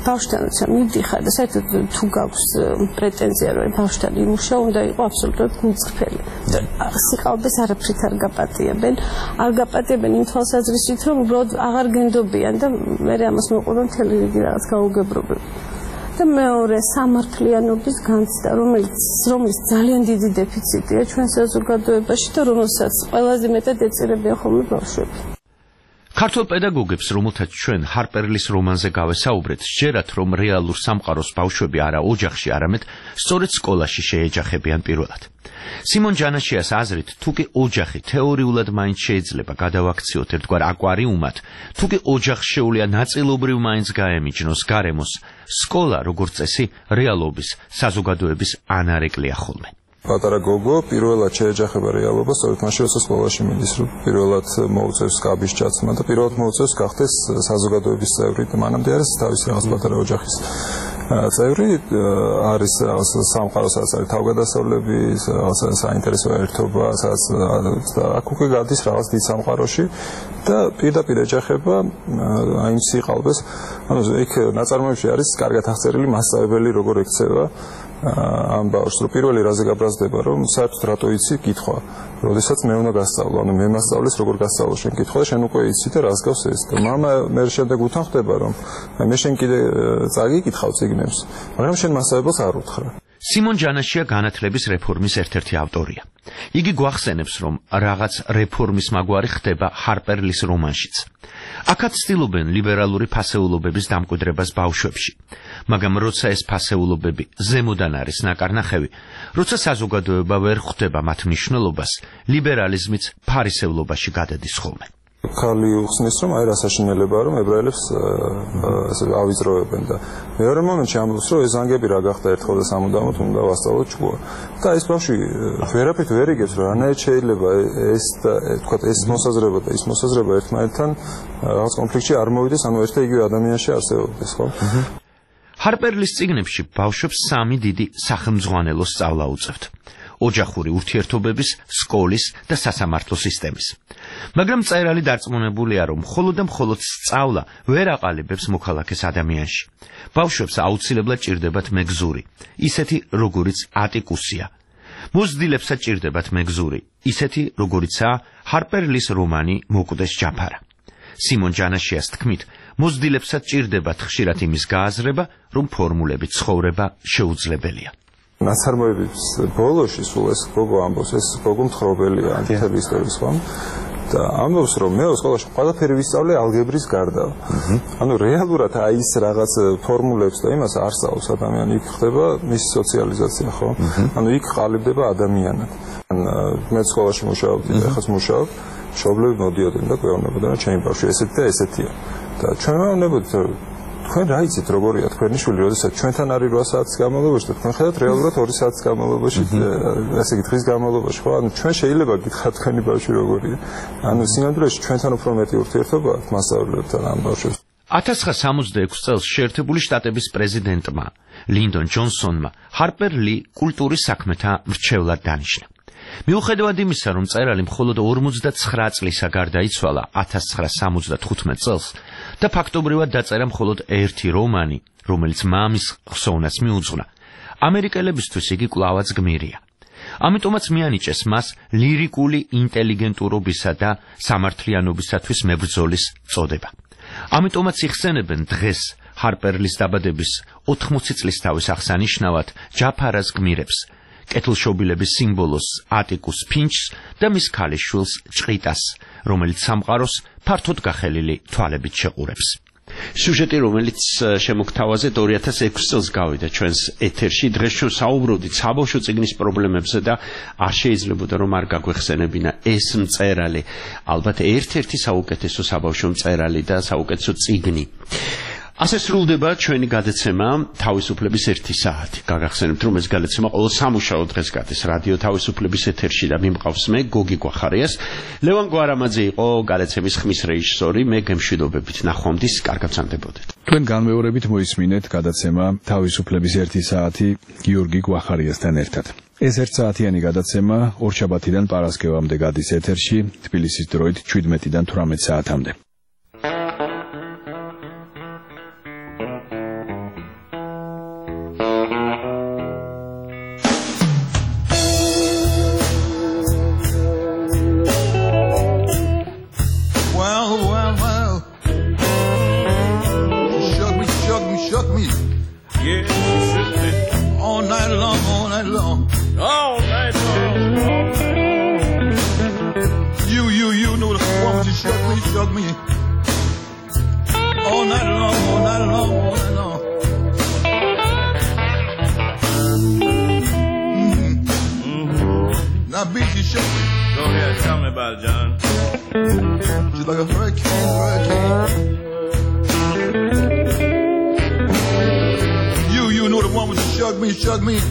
ბავშვთანაც მივდიხარ და საერთოდ თუ გაქვს პრეტენზია რომ ბავშვთან იმუშაო უნდა იყოს აბსოლუტურად მიწრფელი სიყალბეს არაფრით არ გაპატიებენ არ გაპატიებენ იმ თვალსაზრისით რომ უბრალოდ აღარ გენდობიან და მე ამას მოყვება მთელი რიგი რაღაც გაუგებრობები და მეორე სამართლიანობის განცდა რომელიც რომლის ძალიან დიდი დეფიციტია ჩვენ საზოგადოებაში და რომელსაც ყველაზე მეტად ეწირებიან ხოლმე ბავშვები ქართულ პედაგოგებს, რომელთაც ჩვენ ჰარპერლის რომანზე გავესაუბრეთ, სჯერათ, რომ რეალურ სამყაროს ბავშვები არა ოჯახში, არამედ სწორედ სკოლაში შეეჯახებიან პირველად. სიმონ ჯანაშიას აზრით, თუკი ოჯახი თეორიულად მაინც შეიძლება გადავაქციოთ ერთგვარ აკვარიუმად, თუკი ოჯახს შეუძლია ნაწილობრივ მაინც გაემიჯნოს გარემოს, სკოლა, როგორც წესი, რეალობის, საზოგადოების ანარეკლია ხოლმე. პატარა გოგო პირველად შეეჯახება რეალობას, სწორედ მაშინ როცა სკოლაში მიდის, რომ პირველად მოუწევს კაბის ჩაცმა და პირველად მოუწევს გახდეს საზოგადოების წევრი და მანამდე არის თავის რაღაც პატარა ოჯახის წევრი, არის რაღაც სამყარო, სადაც არის თავგადასავლები, რაღაც საინტერესო ერთობა, სადაც აქ უკვე გადის რაღაც დიდ სამყაროში და პირდაპირ ეჯახება აი იმ სიყალბეს, ანუ იქ ნაწარმოებში არის კარგად აღწერილი მასწავლებელი როგორ ექცევა ამ ბავშვს, რომ პირველი რაზე გაბრაზდება, რომ საერთოდ რატო იცი კითხვა, როდესაც მე უნდა გასწავლო, ანუ მე მასწავლის როგორ გასწავლო შენ კითხვა და შენ უკვე იცი და რას გავს ეს და მამა მე შემდეგ უთანხდება, რომ მე შენ კიდე წაგიკითხავ წიგნებს, მაგრამ შენ მასწავლებელს არ უთხრა. სიმონ ჯანაშია განათლების რეფორმის ერთ-ერთი ავტორია. იგი გვახსენებს, რომ რაღაც რეფორმის მაგვარი ხდება ჰარპერლის რომანშიც. აქაც ცდილობენ ლიბერალური ფასეულობების დამკვიდრებას ბავშვებში. მაგრამ როცა ეს ფასეულობები ზემოდან არის ნაკარნახევი, როცა საზოგადოება ვერ ხვდება მათ მნიშვნელობას, ლიბერალიზმიც ფარისევლობაში გადადის ხოლმე. ქალი უხსნის, რომ აი რა საშინელებაა, რომ ებრაელებს ასე ავიწროვებენ და მეორე მომენტში ამბობს, რომ ეს ზანგები რა გახდა ერთხელ და სამუდამოდ უნდა ვასწავლოთ ჭკუა. და ეს ბავშვი ვერაფრით ვერ იგებს, რომ რანაირად შეიძლება ეს და თქვა ეს მოსაზრება და ის მოსაზრება ერთმანეთთან რაღაც კონფლიქტში არ მოვიდეს, ანუ ერთ და იგივე ადამიანში არსებობდეს, ხო? ჰარპერლის წიგნებში ბავშვებს სამი დიდი სახელმძღვანელო სწავლა უწევთ. ოჯახური ურთიერთობების, სკოლის და სასამართლო სისტემის. მაგრამ მწერალი დარწმუნებულია, რომ მხოლოდ და მხოლოდ სწავლა ვერ აყალიბებს მოქალაქეს ადამიანში. ბავშვებს აუცილებლად ჭირდებათ მეგზური, ისეთი როგორიც ატიკუსია. მოზრდილებსაც ჭირდებათ მეგზური, ისეთი როგორიცაა ჰარპერლის რომანი მოკვდეს ჯაფარა. სიმონ ჯანაშიას თქმით, მოზრდილებსაც ჭირდებათ ხშირად იმის გააზრება, რომ ფორმულებით ცხოვრება შეუძლებელია. ნაწარმოების ბოლოში სულ ეს გოგო ამბობს, ეს გოგო მთხრობელია ანტითებისტების ხომ და ამბობს, რომ მე სკოლაში ყველაფერი ვისწავლე ალგებრის გარდა. ანუ რეალურად აი ის რაღაც ფორმულებს და იმას არ სწავლობს ადამიანი, იქ ხდება მისი სოციალიზაცია, ხო? ანუ იქ ყალიბდება ადამიანად. მე სკოლაში მუშაობდი, ახლა მუშაობ, მშობლები მოდიოდნენ და გვეუბნებოდნენ, რომ ჩემი ბავშვი ესეთი და ესეთია. და ჩვენ მეუბნებოდით, რომ თქვენ რა იცით როგორია თქვენი შვილი, როდესაც ჩვენთან არის რვა საათის განმავლობაში და თქვენ ხედავთ რეალურად ორი საათის განმავლობაში, ესე იგი დღის განმავლობაში, ხო? ანუ ჩვენ შეიძლება გითხრათ თქვენი ბავშვი როგორია. ანუ სინამდვილეში ჩვენთან უფრო მეტი ურთიერთობა აქვს მასწავლებელთან ამ ბავშვებს. ათას ცხრაასა სამოცდაექვსი წელს შეერთებული შტატების პრეზიდენტმა ლინდონ ჯონსონმა ჰარპერ ლი კულტურის საქმეთა მრჩევლად დანიშნა. მიუხედავად იმისა, რომ მწერალი მხოლოდ ორმოცდაცხრა წლისა გარდაიცვალა ათას ცხრაასა სამოცდათხუთმეტ წელს და ფაქტობრივად დაწერა მხოლოდ ერთი რომანი, რომელიც მამის ხსოვნას მიუძღვნა, ამერიკელებისთვის იგი კვლავაც გმირია. ამიტომაც მიანიჭეს მას ლირიკული ინტელიგენტურობისა და სამართლიანობისათვის მებრძოლის წოდება. ამიტომაც იხსენებენ დღეს ჰარპერლის დაბადების ოთხმოცი წლის თავის აღსანიშნავად ჯაფარას გმირებს, კეთილშობილების სიმბოლოს ატიკუს ფინჩს და მის ქალიშვილს ჭყიტას, რომელიც სამყაროს ფართოდ გახელილი თვალებით შეყურებს. სიუჟეტი, რომელიც შემოგთავაზეთ ორი ათას ექვსი წელს გავიდა ჩვენს ეთერში, დღეს ჩვენ საუბრობდით საბავშვო წიგნის პრობლემებზე და არ შეიძლებოდა რომ არ გაგვეხსენებინა ეს მწერალი, ალბათ ერთ-ერთი საუკეთესო საბავშვო მწერალი და საუკეთესო წიგნი. ასე სრულდება ჩვენი გადაცემა თავისუფლების ერთი საათი. გაგახსენებთ, რომ ეს გადაცემა ყოველ სამუშაო დღეს გადის რადიო თავისუფლების ეთერში და მიმყავს მე გოგი გვახარიას. ლევან გვარამაძე იყო გადაცემის ხმის რეჟისორი, მე გემშვიდობებით ნახვამდის, კარგად სანდებოდეთ. თქვენ განმეორებით მოისმინეთ გადაცემა თავისუფლების ერთი საათი გიორგი გვახარიასთან ერთად. ეს ერთ საათიანი გადაცემა ორშაბათიდან პარასკევამდე გადის ეთერში, თბილისის დროით შვიდმეტიდან თვრამეტ საათამდე. me. Yeah, she shook me. All night long, all night long. All night long, all night long. You, you, you know the woman, she shook me, shook me. All night long, all night long, all night long. Mm-hmm. Mm-hmm. Now, B, she shook me. Go ahead, tell me about it, John. She's like a hurricane, hurricane. You, you know the woman, she shook me, shook me.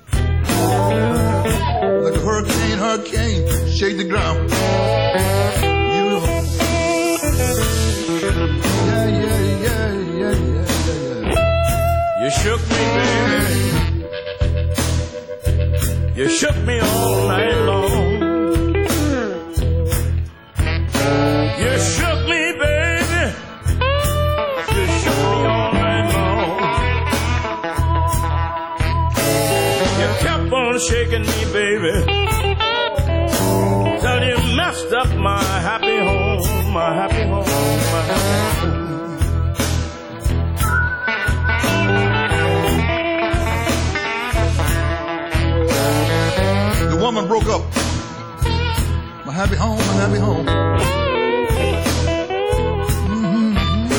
Like a hurricane, hurricane, shake the ground. You know. Yeah, yeah, yeah, yeah, yeah, yeah. You shook me, baby. You shook me all night long. You shook me, baby. You shook me all night long. You kept on shaking me, baby, till you messed up my happy home, my happy home, my happy home. The woman broke up. My happy home, my happy home. Mm-hmm.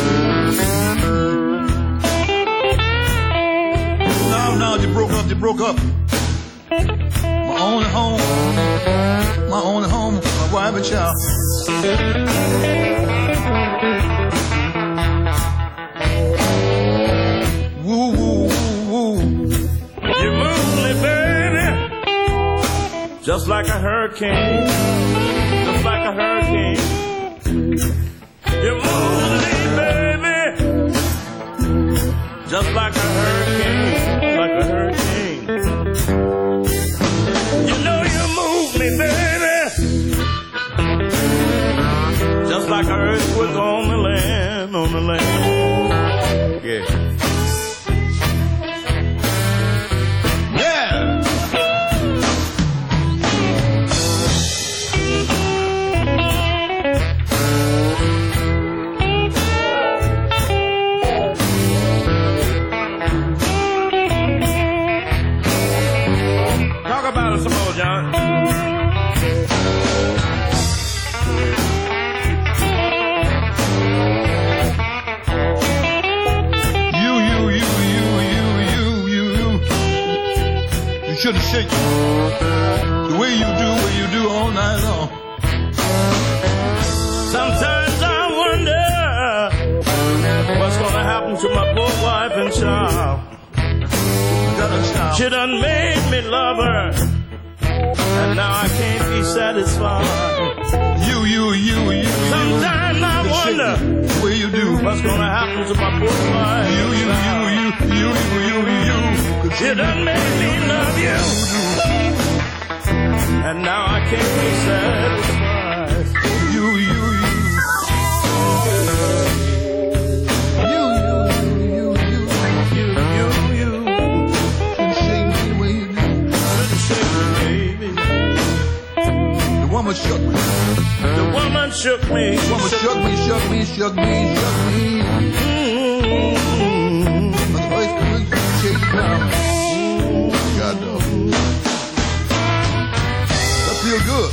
Now, now, you broke up, you broke up. My only home, my only home, my wife and child. Woo, woo, woo, woo. You moved me, baby, just like a hurricane, just like a hurricane. You moved me, baby, just like a hurricane, like a hurricane. You know you moved me, baby, just like an earthquake on the land, on the land. Yeah. John. You, you, you, you, you, you, you, you. You shouldn't shake the way you do, way you do all night long. Sometimes I wonder what's gonna happen to my poor wife and child. She done made me love her, and now I can't be satisfied. You, you, you, you. Sometimes I wonder what you do. What's gonna happen to my poor wife? You, you, you, you, you, you, you, you. You done made me love you, and now I can't be satisfied. You, you, you. You, you, you, you, you, you, you. Shake me the way you do. Shake me, baby. The woman shook me. The woman shook me. The woman shook me, shook me, shook me, shook me. Mm-hmm. My voice was shaking down. God knows. That feel good.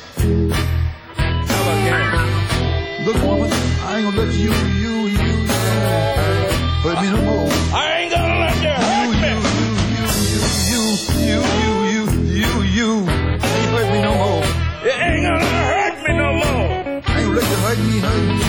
How about that? Look, woman, I ain't gonna let you, you, you, you hurt me no more. I ain't gonna let you hurt me. You, you, you, you, you, you, ain't hurt me no more. You ain't gonna hurt me no more. I ain't gonna let you hurt me, hurt me.